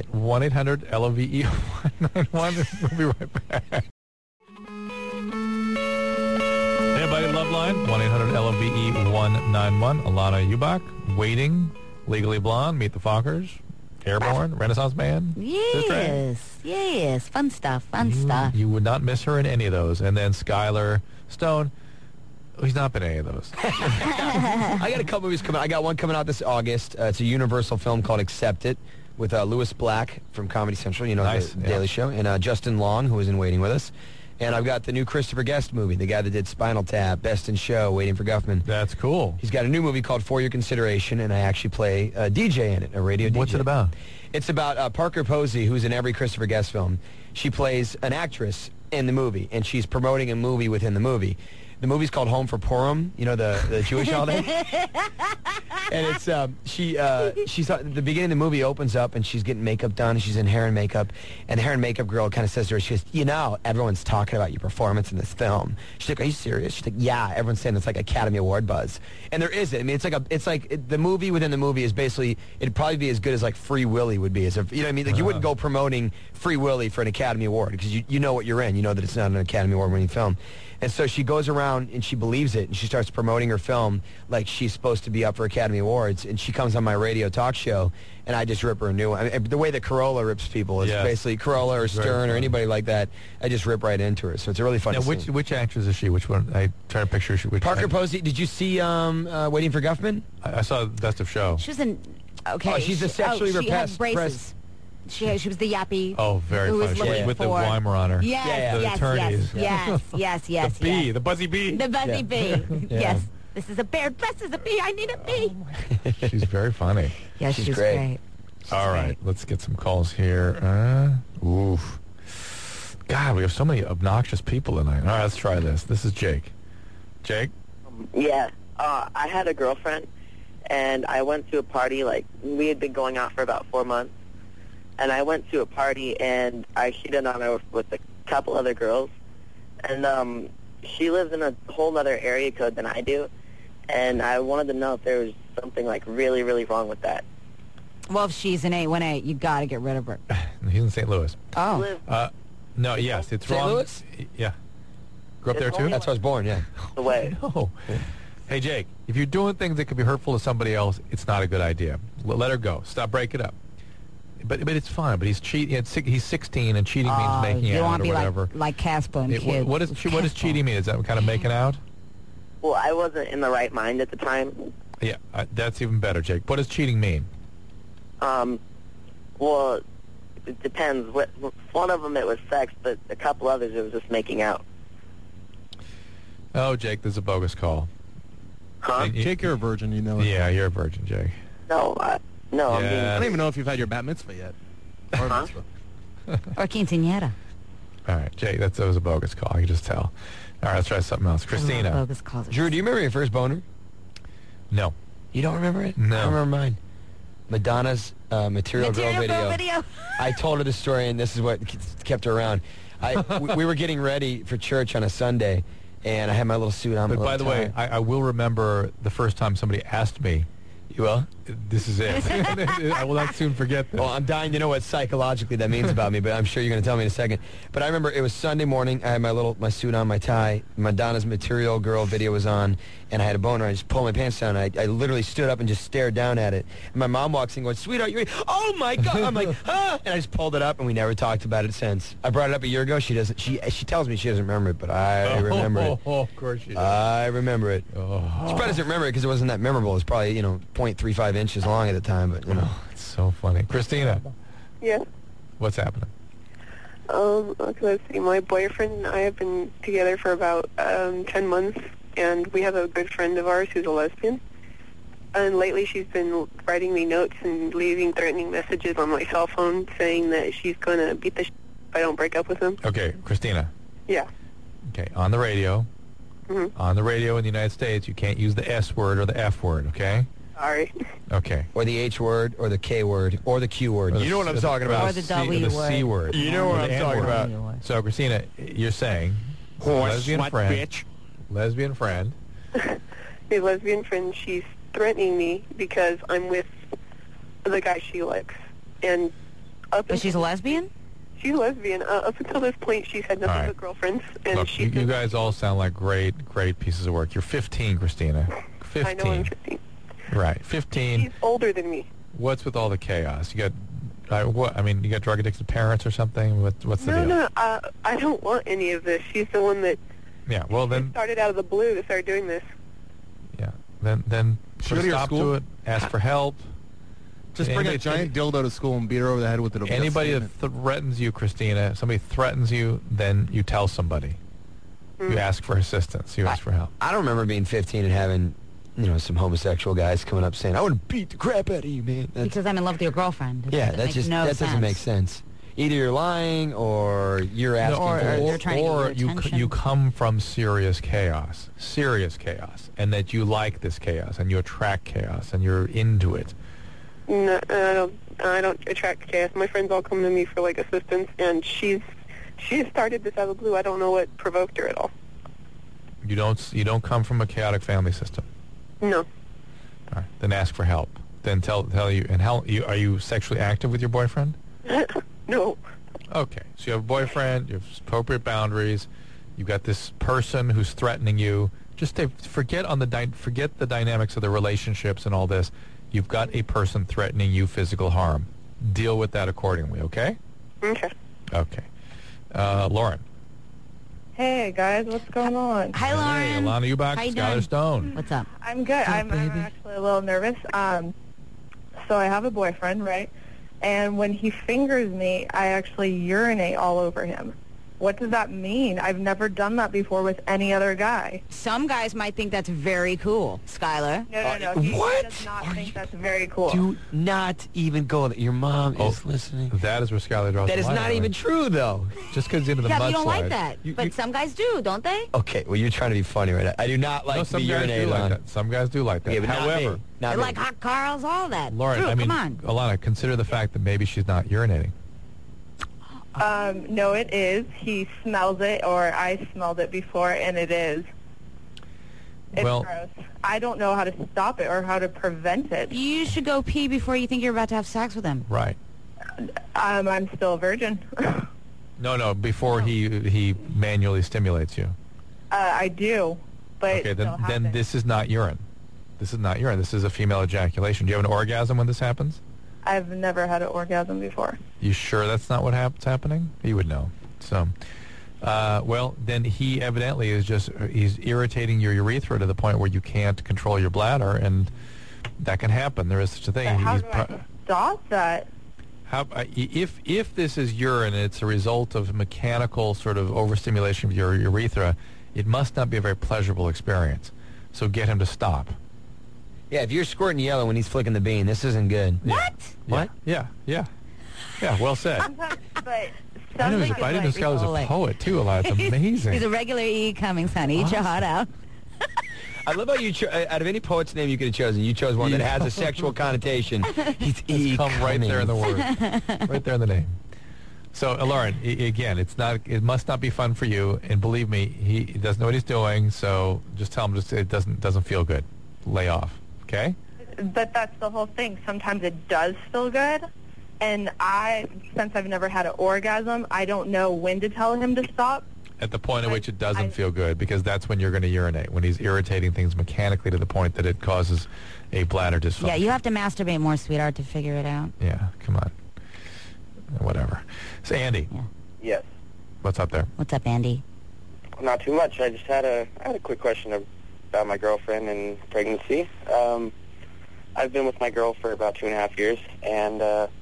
1-800-LOVE-191. We'll be right back. Hey, everybody, Love Line, 1-800-LOVE-191. Alana Ubach, Waiting, Legally Blonde, Meet the Fockers, Airborne, Renaissance Man.
Yes. Fun stuff.
You would not miss her in any of those. And then Skylar Stone, he's not been in any of those.
I got a couple movies coming. I got one coming out this August. It's a Universal film called Accept It with Louis Black from Comedy Central, the Daily Show, and Justin Long, who was in Waiting with us. And I've got the new Christopher Guest movie, the guy that did Spinal Tap, Best in Show, Waiting for Guffman.
That's cool.
He's got a new movie called For Your Consideration, and I actually play a DJ in it, a radio DJ.
What's it about?
It's about Parker Posey, who's in every Christopher Guest film. She plays an actress in the movie, and she's promoting a movie within the movie. The movie's called Home for Purim, the Jewish holiday. And it's she's at the beginning of the movie opens up and she's getting makeup done and she's in hair and makeup, and the hair and makeup girl kind of says to her, she goes, everyone's talking about your performance in this film. She's like, are you serious? She's like, yeah, everyone's saying it's like Academy Award buzz, and there isn't. I mean, the movie within the movie is basically, it'd probably be as good as like Free Willy would be, as if, you know what I mean? Like you wouldn't go promoting Free Willy for an Academy Award because you know what you're in. You know that it's not an Academy Award winning film. And so she goes around around and she believes it, and she starts promoting her film like she's supposed to be up for Academy Awards, and she comes on my radio talk show, and I just rip her a new one. I mean, the way that Corolla rips people is basically Corolla or Stern or anybody like that. I just rip right into her, so it's a really funny scene.
Which actress is she? Which one? I try to picture.
Parker Posey. Did you see Waiting for Guffman?
I saw Best of Show.
She was in. Okay.
Oh, she's a sexually
she
repressed.
had braces. She was the yappy.
Oh, very
who
funny.
was looking
With the
for-
Weimer on her.
Yes,
The attorneys.
yes.
The bee, the buzzy bee.
The buzzy bee.
Yeah.
Yes. This is a bear dressed as a bee. I need a bee.
She's very funny.
Yes, she's great.
All right, let's get some calls here. Oof. God, we have so many obnoxious people tonight. All right, let's try this. This is Jake. Jake?
Yeah. I had a girlfriend, and I went to a party. Like, we had been going out for about 4 months. And I went to a party, and I cheated on her with a couple other girls. And she lives in a whole other area code than I do. And I wanted to know if there was something, like, really, really wrong with that.
Well, if she's an 818, you got to get rid of her.
He's in St. Louis.
Oh.
No, yes, it's
St.
wrong.
Louis?
Yeah. Grew up there, too?
That's where I was born, yeah.
The way.
No. Hey, Jake, if you're doing things that could be hurtful to somebody else, it's not a good idea. Let her go. Stop, break it up. But it's fine. But he's cheating. He's 16, and cheating means making
you
out
want
or
to be
whatever.
like Casper and kids.
What does cheating mean? Is that kind of making out?
Well, I wasn't in the right mind at the time.
Yeah, that's even better, Jake. What does cheating mean?
Well, it depends. One of them, it was sex, but a couple others, it was just making out.
Oh, Jake, there's a bogus call.
Huh?
Jake, you're a virgin, you know it.
Yeah, you're a virgin, Jake.
No, no, I'm being...
I don't even know if you've had your bat mitzvah yet. Or mitzvah.
Or quinceañera.
All right, Jake, that was a bogus call. I can just tell. All right, let's try something else. Christina.
Bogus calls.
Drew, do you remember your first boner?
No.
You don't remember it?
No.
I remember mine. Madonna's Material Girl video. I told her the story, and this is what kept her around. We were getting ready for church on a Sunday, and I had my little suit on.
But by the way, I will remember the first time somebody asked me.
You will?
This is it. I will not soon forget this.
Well, I'm dying to know what psychologically that means about me, but I'm sure you're going to tell me in a second. But I remember it was Sunday morning. I had my suit on, my tie. Madonna's Material Girl video was on, and I had a boner. I just pulled my pants down. And I literally stood up and just stared down at it. And my mom walks in going, "Sweetheart, you're oh my God!" I'm like, ah! And I just pulled it up, and we never talked about it since. I brought it up a year ago. She doesn't. She tells me she doesn't remember it, but I remember it.
Oh, of course you do.
I remember it.
Oh.
She probably doesn't remember it because it wasn't that memorable. It was probably 0.35 inches long at the time, but
it's so funny. Christina.
Yeah.
What's happening?
Okay, let's see. My boyfriend and I have been together for about 10 months, and we have a good friend of ours who's a lesbian. And lately she's been writing me notes and leaving threatening messages on my cell phone saying that she's going to beat the shit if I don't break up with him.
Okay, Christina.
Yeah.
Okay, on the radio.
Mm-hmm.
On the radio in the United States, you can't use the S word or the F word, okay?
Sorry.
Okay.
Or the H word, or the K word, or the Q word. You know what I'm talking about.
Or the W word.
C word.
You know what I'm talking about.
So, Christina, you're saying lesbian friend, bitch. Lesbian friend.
A lesbian friend, she's threatening me because I'm with the guy she likes. And
But she's a lesbian?
She's a lesbian. Up until this point, she's had nothing but girlfriends. And
Look,
she's
you guys all sound like great pieces of work. You're 15, Christina. 15.
I know I'm 15.
Right, 15.
She's older than me.
What's with all the chaos? You got, you got drug addicted parents or something? What's the deal?
No, I don't want any of this. She's the one that
Yeah, well then...
started out of the blue to start doing this.
Yeah, then put a stop to it, ask for help.
Just bring a giant dildo to school and beat her over the head with it.
Anybody that threatens you, Christina, somebody threatens you, then you tell somebody. You ask for assistance. You ask for help.
I don't remember being 15 and having, some homosexual guys coming up saying, "I want to beat the crap out of you, man."
Because I'm in love with your girlfriend.
Yeah, that doesn't make sense. Either you're lying or you're asking
or
you come from serious chaos, and that you like this chaos and you attract chaos and you're into it.
No, I don't attract chaos. My friends all come to me for assistance, and she has started this out of the blue. I don't know what provoked her at all.
You don't come from a chaotic family system.
No.
All right, then ask for help. Then tell you. And are you sexually active with your boyfriend?
No.
Okay, so you have a boyfriend. You have appropriate boundaries. You've got this person who's threatening you. Just to forget the dynamics of the relationships and all this. You've got a person threatening you physical harm. Deal with that accordingly, okay?
Okay.
Okay. Lauren.
Hey, guys, what's going on?
Hi, Lauren.
Hey, Alana Ubach,
How you
Skylar
doing?
Stone.
What's up?
I'm good. I'm actually a little nervous. So I have a boyfriend, right? And when he fingers me, I actually urinate all over him. What does that mean? I've never done that before with any other guy.
Some guys might think that's very cool, Skylar.
No. He does not think that's very cool.
Do not even go there. Your mom is listening.
That is where Skylar draws
That
the
is
line.
not even true, though.
Just because into the
Yeah,
mudslide.
but you don't like that. But some guys do, don't they?
Okay, well, you're trying to be funny right now. I do not like
No,
to
some
be
guys do
urinated
like
on.
that. Some guys do like that.
Yeah, but
However,
not
They
me.
like hot Carls, all that.
Lauren,
Drew,
I mean,
come on.
Alana, consider the fact that maybe she's not urinating.
No, it is. He smells it, or I smelled it before, and it is. It's
Well-
gross. I don't know how to stop it or how to prevent it.
You should go pee before you think you're about to have sex with him.
Right.
I'm still a virgin.
No, before he manually stimulates you.
I do, but
Okay,
it
then
still happens.
this is not urine. This is not urine. This is a female ejaculation. Do you have an orgasm when this happens?
I've never had an orgasm before.
You sure that's not what's happening? You would know. So, well, then he evidently he's irritating your urethra to the point where you can't control your bladder, and that can happen. There is such a thing.
But how
He's
do I stop that?
if this is urine and it's a result of mechanical sort of overstimulation of your urethra, it must not be a very pleasurable experience. So get him to stop.
Yeah, if you're squirting yellow when he's flicking the bean, this isn't good.
What?
What? Yeah, well said.
Sometimes, but
I didn't know this guy was a poet, too, a lot. It's amazing.
He's a regular E. Cummings, honey. Eat your heart out.
I love how you, out of any poet's name you could have chosen, you chose one that has a sexual connotation. He's E.
Come right there in the word. Right there in the name. So, Lauren, again, it must not be fun for you, and believe me, he doesn't know what he's doing, so just tell him it doesn't feel good. Lay off, okay?
But that's the whole thing. Sometimes it does feel good, and since I've never had an orgasm, I don't know when to tell him to stop.
At the point at which it doesn't feel good, because that's when you're going to urinate, when he's irritating things mechanically to the point that it causes a bladder dysfunction.
Yeah, you have to masturbate more, sweetheart, to figure it out.
Yeah, come on. Whatever. So, Andy.
Yeah.
Yes.
What's up there?
What's up, Andy?
Not too much. I just had a quick question about my girlfriend and pregnancy. I've been with my girl for about 2.5 years, and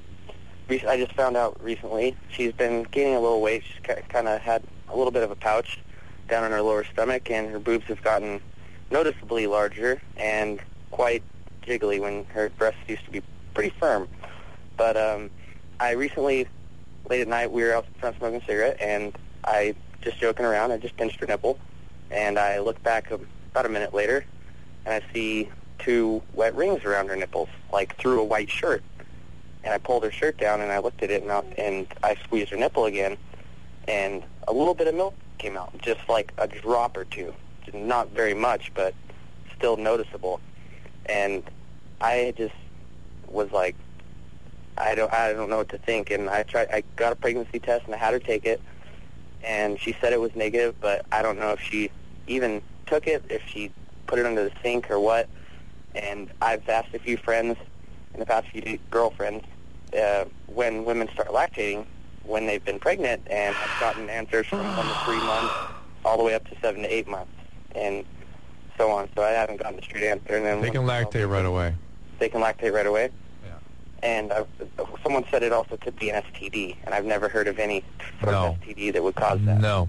I just found out recently she's been gaining a little weight. She's kind of had a little bit of a pouch down in her lower stomach, and her boobs have gotten noticeably larger and quite jiggly when her breasts used to be pretty firm. But I recently, late at night, we were out front smoking a cigarette, and I, just joking around, I just pinched her nipple, and I look back about a minute later, and I see 2 wet rings around her nipples, like through a white shirt. And I pulled her shirt down, and I looked at it, and I squeezed her nipple again, and a little bit of milk came out, just like a drop or two. Not very much, but still noticeable. And I just was like, I don't know what to think. And I got a pregnancy test, and I had her take it, and she said it was negative, but I don't know if she even took it, if she put it under the sink or what. And I've asked a few friends in the past few girlfriends when women start lactating, when they've been pregnant, and I've gotten answers from 1 to 3 months all the way up to 7 to 8 months, and so on. So I haven't gotten a straight answer. And then
They can lactate right away.
They can lactate right away?
Yeah.
And someone said it also could be an STD, and I've never heard of any sort of STD that would cause that.
No.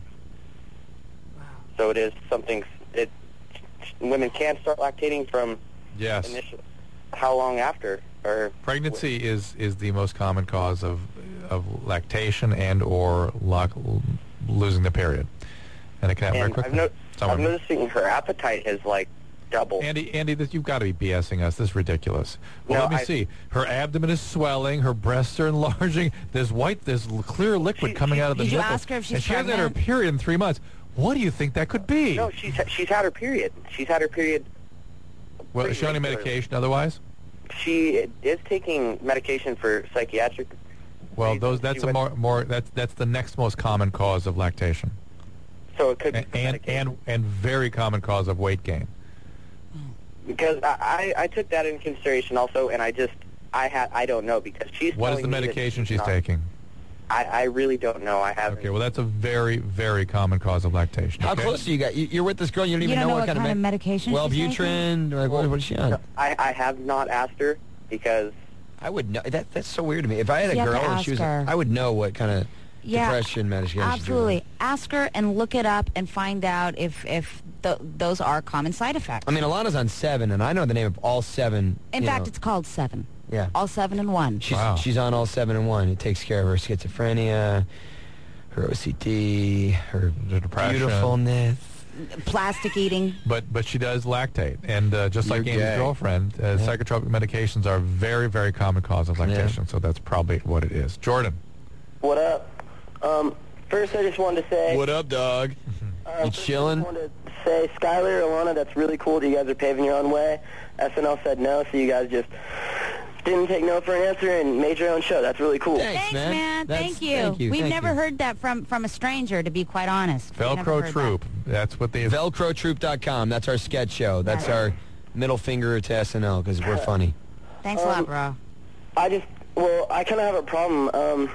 So it is something, women can start lactating from
Yes.
initial. How long after? Or
Pregnancy is the most common cause of lactation and or losing the period, and it can happen very quickly.
I'm noticing her appetite has like doubled.
Andy, you've got to be BSing us. This is ridiculous. Well,
No,
let me see. Her abdomen is swelling. Her breasts are enlarging. There's clear liquid coming out of the
Did you
nipples.
ask her if she's
and she hasn't had her
pregnant?
period in 3 months. What do you think that could be?
No, she's had her period. She's had her period.
Well, is she on any medication otherwise?
She is taking medication for psychiatric.
Well, that's the next most common cause of lactation.
So it could be
and very common cause of weight gain.
Because I took that into consideration also, and I don't know because she's.
What is
telling
the
me that
medication she's
not-
taking?
I really don't know. I haven't.
Okay, well, that's a very, very common cause of lactation.
How
okay?
close do you got? You're with this girl, you don't even
don't
know
know
what kind of
medication she's
Wellbutrin, like, what is she on?
I have not asked her because
I would know. That's so weird to me. If I had a
You have to
girl and she was,
ask her.
I would know what kind of depression medication she's
absolutely.
doing.
Ask her and look it up and find out if those are common side effects.
I mean, Alana's on 7, and I know the name of all 7.
In fact, it's called 7.
Yeah.
All 7 in 1.
She's on all 7 in 1. It takes care of her schizophrenia, her OCD, her
depression,
beautifulness,
plastic eating.
But she does lactate, and just like
You're
Amy's
gay.
girlfriend, psychotropic medications are a very, very common cause of lactation. So that's probably what it is. Jordan.
What up? First, I just wanted to say...
What up, dog? You chilling?
I just wanted to say, Skylar, Alana, that's really cool that you guys are paving your own way. SNL said no, so you guys just didn't take no for an answer and made your own show. That's really cool.
Thanks, man. Thank you. We've never heard that from a stranger, to be quite honest. We've never
Velcro
heard
Troop. That's what they...
VelcroTroop.com. That's our sketch show. That's our middle finger to SNL because we're funny.
that. Thanks a lot, bro.
I kind of have a problem.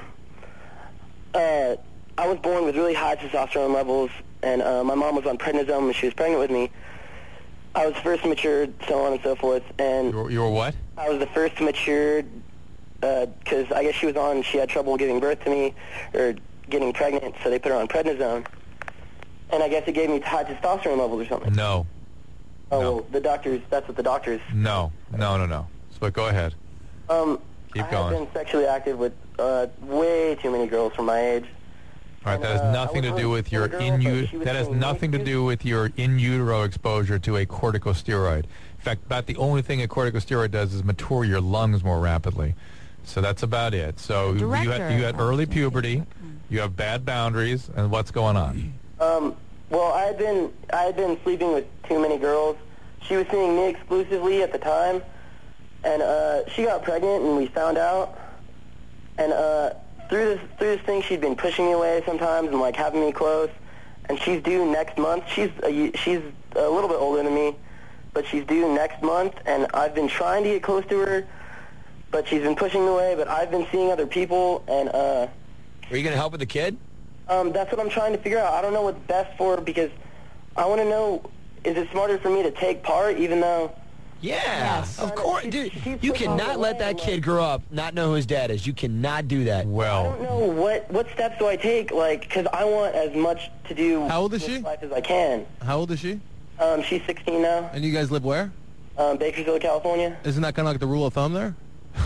I was born with really high testosterone levels, and my mom was on prednisone when she was pregnant with me. I was first matured, so on and so forth. And
you were what?
I was the first matured because I guess she had trouble giving birth to me or getting pregnant, so they put her on prednisone. And I guess it gave me high testosterone levels or something.
No.
Oh, well, that's what the doctors...
No. So go ahead. Keep going.
I've been sexually active with way too many girls from my age.
All right, that has nothing to do with your that has nothing to do with your in utero exposure to a corticosteroid. In fact, about the only thing a corticosteroid does is mature your lungs more rapidly. So that's about it. So you had early puberty, you have bad boundaries, and what's going on?
Well, I had been sleeping with too many girls. She was seeing me exclusively at the time, and she got pregnant, and we found out. And through this thing, she'd been pushing me away sometimes and like having me close. And she's due next month. She's a little bit older than me, but she's due next month. And I've been trying to get close to her, but she's been pushing me away. But I've been seeing other people, and
Are you going to help with the kid?
That's what I'm trying to figure out. I don't know what's best for her because I want to know, is it smarter for me to take part even though...
Yeah, of course. Dude, you cannot let that kid grow up not know who his dad is. You cannot do that.
Well,
I don't know what steps do I take, like, because I want as much to do with life as I can.
How old is she?
She's 16 now.
And you guys live where?
Bakersfield, California.
Isn't that kind of like the rule of thumb there?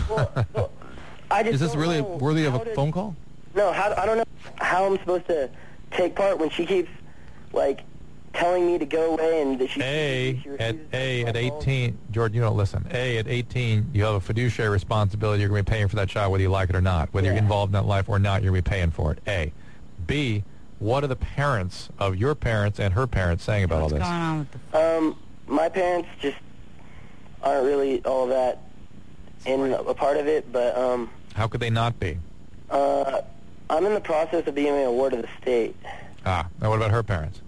I just
is this
don't
really
know
worthy of
how
a
to-
phone call?
No, I don't know how I'm supposed to take part when she keeps, like, telling me to go away and that
at 18, Jordan, you don't listen. At 18, you have a fiduciary responsibility. You're going to be paying for that child whether you like it or not. Whether you're involved in that life or not, you're going to be paying for it. A. B, what are the parents of your parents and her parents saying about all this?
What's going on with the...
My parents just aren't really all that in a part of it, but
How could they not be?
I'm in the process of being a ward of the state.
Now what about her parents?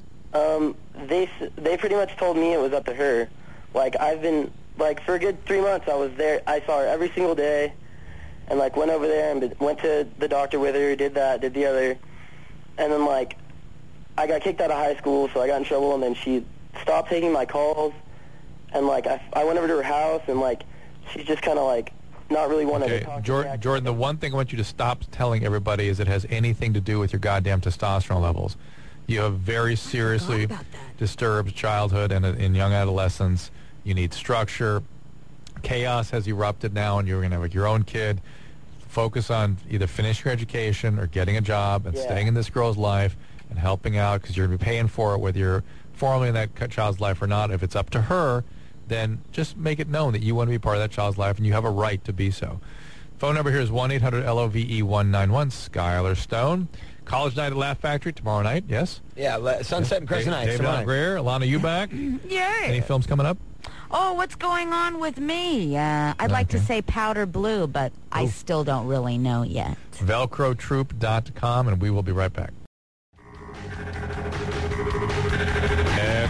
They pretty much told me it was up to her. Like, I've been, like, for a good 3 months I was there. I saw her every single day and, like, went over there and went to the doctor with her, did that, did the other. And then, like, I got kicked out of high school, so I got in trouble, and then she stopped taking my calls. And, like, I went over to her house, and, like, she's just kind of, like, not really wanting to talk to me.
Jordan, the one thing I want you to stop telling everybody is it has anything to do with your goddamn testosterone levels. You have very seriously disturbed childhood and in young adolescence. You need structure. Chaos has erupted now, and you're going to have your own kid. Focus on either finishing your education or getting a job and staying in this girl's life and helping out because you're going to be paying for it whether you're formally in that child's life or not. If it's up to her, then just make it known that you want to be part of that child's life and you have a right to be so. Phone number here is 1-800-LOVE-191, Skylar Stone. College night at Laugh Factory tomorrow night, yes?
Yeah, Sunset and Crescent Nights
David
tomorrow
Allen Greer, Alana Eubank.
Yay!
Any films coming up?
Oh, what's going on with me? I'd like to say Powder Blue, but I still don't really know yet.
VelcroTroop.com, and we will be right back.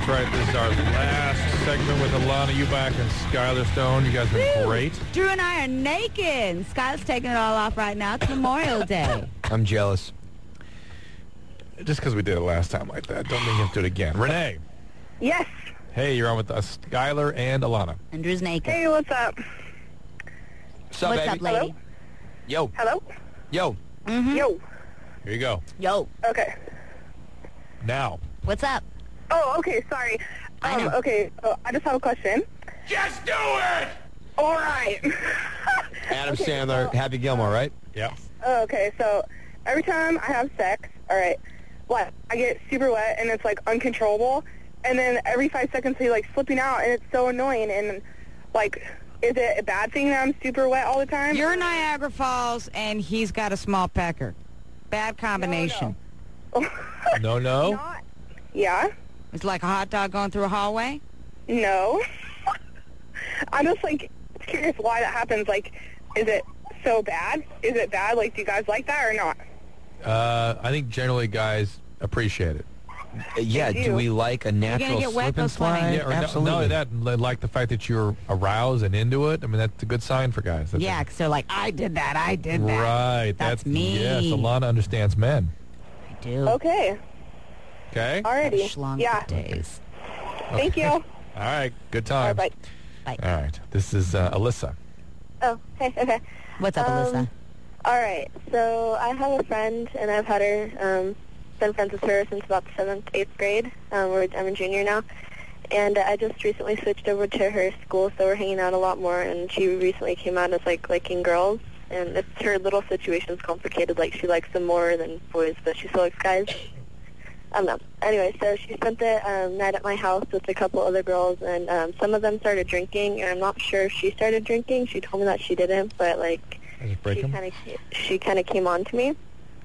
right. This is our last segment with Alana Ubach and Skylar Stone. You guys are great.
Drew and I are naked. Skylar's taking it all off right now. It's Memorial Day.
I'm jealous.
Just because we did it last time like that, don't mean you have to do it again. Renee.
Yes.
Hey, you're on with us, Skylar and Alana.
And Drew's naked.
Hey, what's up?
What's up,
What's
baby?
up, lady?
Hello?
Yo.
Hello?
Yo.
Mm-hmm.
Yo.
Here you go.
Yo.
Okay.
Now.
What's up?
Oh, okay, sorry. Okay, I just have a question.
Just do it!
All right.
Adam
Okay,
Sandler,
so-
Happy Gilmore, right?
Yeah.
Okay, so every time I have sex, all right, I get super wet and it's like uncontrollable, and then every 5 seconds he's like slipping out, and it's so annoying. And like, is it a bad thing that I'm super wet all the time?
You're Niagara Falls, and he's got a small pecker. Bad combination.
No, no.
Not, yeah.
It's like a hot dog going through a hallway?
No. I'm just like curious why that happens. Like, is it so bad? Is it bad? Like, do you guys like that or not?
I think generally guys appreciate it.
Yeah, do we like a natural
get wet,
slip
go
and
swimming.
slide?
Yeah, or
Absolutely.
not only that, like the fact that you're aroused and into it. I mean, that's a good sign for guys. That's
Yeah, because they're like, I did that, I did that.
Right.
That's me.
Yes, Alana understands men.
I do.
Okay.
Okay?
Alrighty.
Schlong
Yeah.
days.
Thank you.
All right. Good times.
Bye.
Bye.
All right. This is Alyssa.
Oh, hey, okay.
What's up, Alyssa?
All right. So I have a friend, and I've had her, been friends with her since about the 7th, 8th grade. I'm a junior now. And I just recently switched over to her school, so we're hanging out a lot more. And she recently came out as, like, liking girls. And it's her little situation's complicated. Like, she likes them more than boys, but she still likes guys. I don't know. Anyway, so she spent the night at my house with a couple other girls, and some of them started drinking, and I'm not sure if she started drinking. She told me that she didn't, but, like, she kind of came on to me.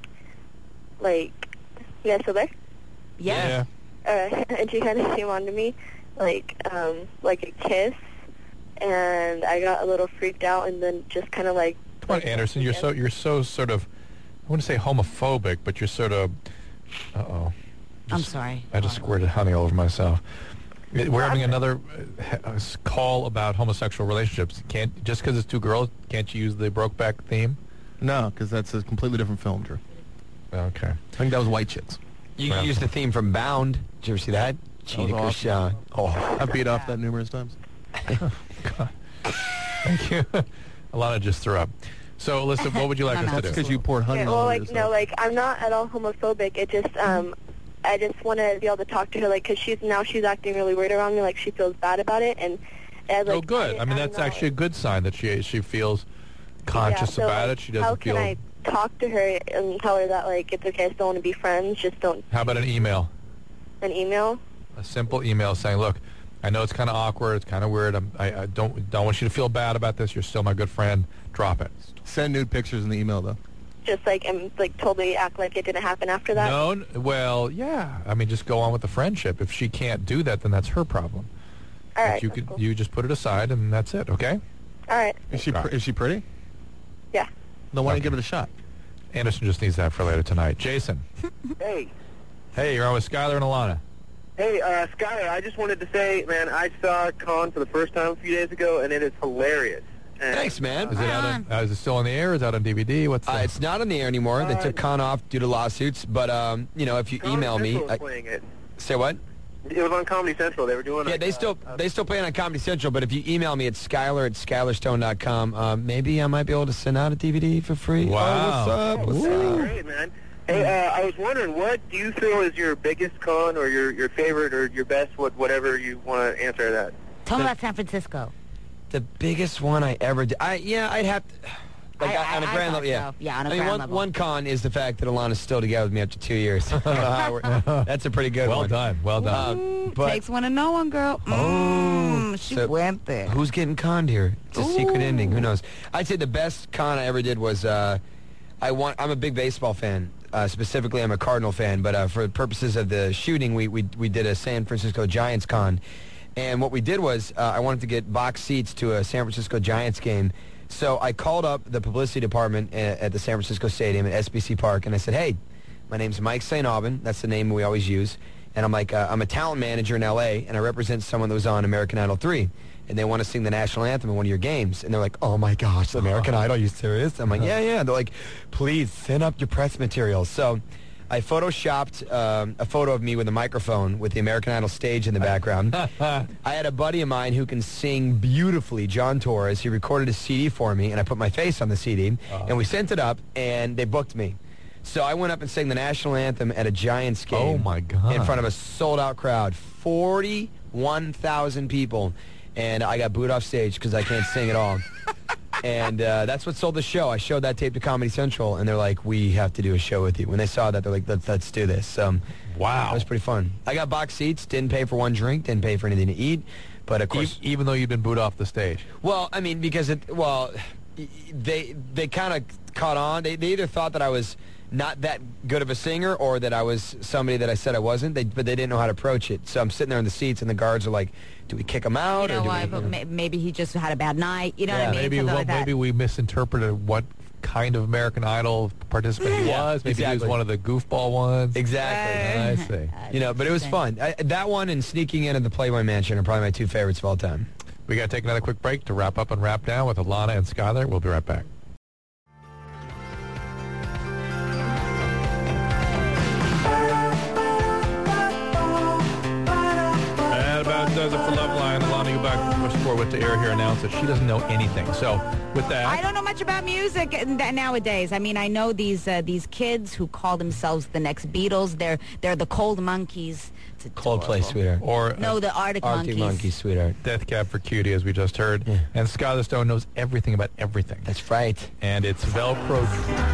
Like, you guys still there?
Yeah.
And she kind of came on to me, like a kiss, and I got a little freaked out, and then just kind of like.
Come on, Anderson. You're so sort of, I wouldn't say homophobic, but you're sort of.
I'm sorry.
I just squirted honey all over myself. We're having another call about homosexual relationships. Just because it's two girls, can't you use the Brokeback theme?
No, because that's a completely different film, Drew.
Okay.
I think that was White Chicks.
You can use the theme from Bound. Did you ever see that? Gina Gershon. Oh,
I've beat off that numerous times.
God. Thank you. Alana just threw up. So, Alyssa, what would you like us to do?
Because you poured honey
Yeah,
all
well,
over
like
yourself.
no, like I'm not at all homophobic. It just I just want to be able to talk to her, like, because she's acting really weird around me, like she feels bad about it, and like,
Oh, good. I mean, that's actually a good sign that she feels conscious
so,
about
like,
it. She doesn't
how
feel.
can I talk to her and tell her that, like, it's okay, I still want to be friends, just don't.
How about an email?
An email?
A simple email saying, "Look, I know it's kind of awkward. It's kind of weird. I don't want you to feel bad about this. You're still my good friend. Drop it."
Send nude pictures in the email, though.
Just like, and like totally act like it didn't happen after that?
No, well, yeah. I mean, just go on with the friendship. If she can't do that, then that's her problem.
All
But
right.
you just put it aside, and that's it. Okay?
All right.
Is she pretty?
Yeah.
Then why don't you give it a shot?
Anderson just needs that for later tonight. Jason.
Hey.
Hey, you're on with Skylar and Alana.
Hey, Skylar, I just wanted to say, man, I saw Con for the first time a few days ago, and it is hilarious. And,
thanks, man.
Is it is it still on the air? Is it out on DVD? What's
It's not on the air anymore. They took Con off due to lawsuits. But if you email me,
Central was playing it.
Say what?
It was on Comedy Central. They were doing
Yeah,
it.
they still play it on Comedy Central. But if you email me at skylar@skylarstone.com, maybe I might be able to send out a DVD for free.
Wow.
Oh, what's up?
That'd be great, man. Hey, I was wondering, what do you feel is your biggest con or your favorite or your best, whatever you want to answer that?
Tell me about San Francisco.
The biggest one I ever did. I'd have to. Like on a grand level, yeah.
So. Yeah, on a
I mean,
grand level.
one con is the fact that Alana's still together with me after 2 years. That's a pretty good one.
Well done. Well done.
But
Takes one to know one, girl. She
so
went there.
Who's getting conned here? It's a secret ending. Who knows? I'd say the best con I ever did was I'm a big baseball fan. Specifically, I'm a Cardinal fan. But for the purposes of the shooting, we did a San Francisco Giants con. And what we did was I wanted to get box seats to a San Francisco Giants game. So I called up the publicity department at the San Francisco Stadium at SBC Park, and I said, hey, my name's Mike St. Aubin. That's the name we always use. And I'm like, I'm a talent manager in L.A., and I represent someone that was on American Idol 3. And they want to sing the national anthem in one of your games. And they're like, oh, my gosh, American Idol, are you serious? I'm like, yeah. They're like, please, send up your press materials. So I photoshopped a photo of me with a microphone with the American Idol stage in the background. I had a buddy of mine who can sing beautifully, John Torres. He recorded a CD for me, and I put my face on the CD. And we sent it up, and they booked me. So I went up and sang the national anthem at a Giants game.
Oh, my God.
In front of a sold-out crowd. 41,000 people. And I got booed off stage because I can't sing at all. And that's what sold the show. I showed that tape to Comedy Central, and they're like, we have to do a show with you. When they saw that, they're like, let's do this.
Wow.
It was pretty fun. I got box seats, didn't pay for one drink, didn't pay for anything to eat. But, of course...
Even though you'd been booed off the stage?
Well, I mean, because they kind of caught on. They either thought that I was not that good of a singer or that I was somebody that I said I wasn't, but they didn't know how to approach it. So I'm sitting there in the seats, and the guards are like, do we kick him out?
You know, maybe he just had a bad night. You know what I mean?
Maybe we misinterpreted what kind of American Idol participant he was. Maybe he was one of the goofball ones.
Exactly.
I see.
But it was fun. That one and Sneaking In at the Playboy Mansion are probably my two favorites of all time.
We got to take another quick break to wrap up and wrap down with Alana and Skyler. We'll be right back. Does it for Loveline. Alana Ubach went to air here announced that she doesn't know anything. So with that,
I don't know much about music nowadays. I mean, I know these kids who call themselves the next Beatles. They're the Cold Monkeys.
Coldplay, sweetheart.
Or
the Arctic
Monkeys, sweetheart.
Death Cab for Cutie, as we just heard. Yeah. And Skyler Stone knows everything about everything.
That's right.
And it's Velcro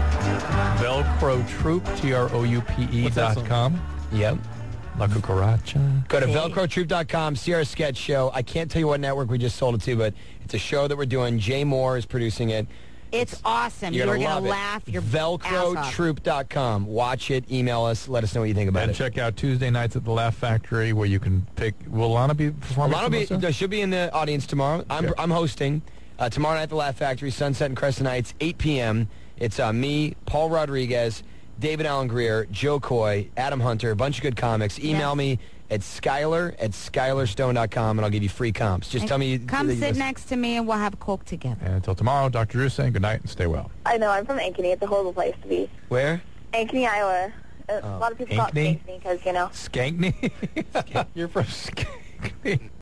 Troop, TROUPE.com.
Yep.
La Cucaracha.
Go to VelcroTroop.com, see our sketch show. I can't tell you what network we just sold it to, but it's a show that we're doing. Jay Moore is producing it.
It's awesome. You're going to laugh your
VelcroTroop.com. Watch it. Email us. Let us know what you think about it.
And check out Tuesday nights at the Laugh Factory, where you can pick. Will Lana be performing?
She'll be in the audience tomorrow. I'm hosting tomorrow night at the Laugh Factory, Sunset and Crescent Nights, 8 p.m. It's me, Paul Rodriguez, David Allen Greer, Joe Coy, Adam Hunter, a bunch of good comics. Email me at Skyler@SkylerStone.com, and I'll give you free comps. Just tell me.
Come sit next to me, and we'll have a Coke together.
And until tomorrow, Dr. Drew saying good night and stay well.
I know. I'm from Ankeny. It's a horrible place to be.
Where?
Ankeny, Iowa. A lot of people call it Ankeny because,
Skankney? You're from Skankney.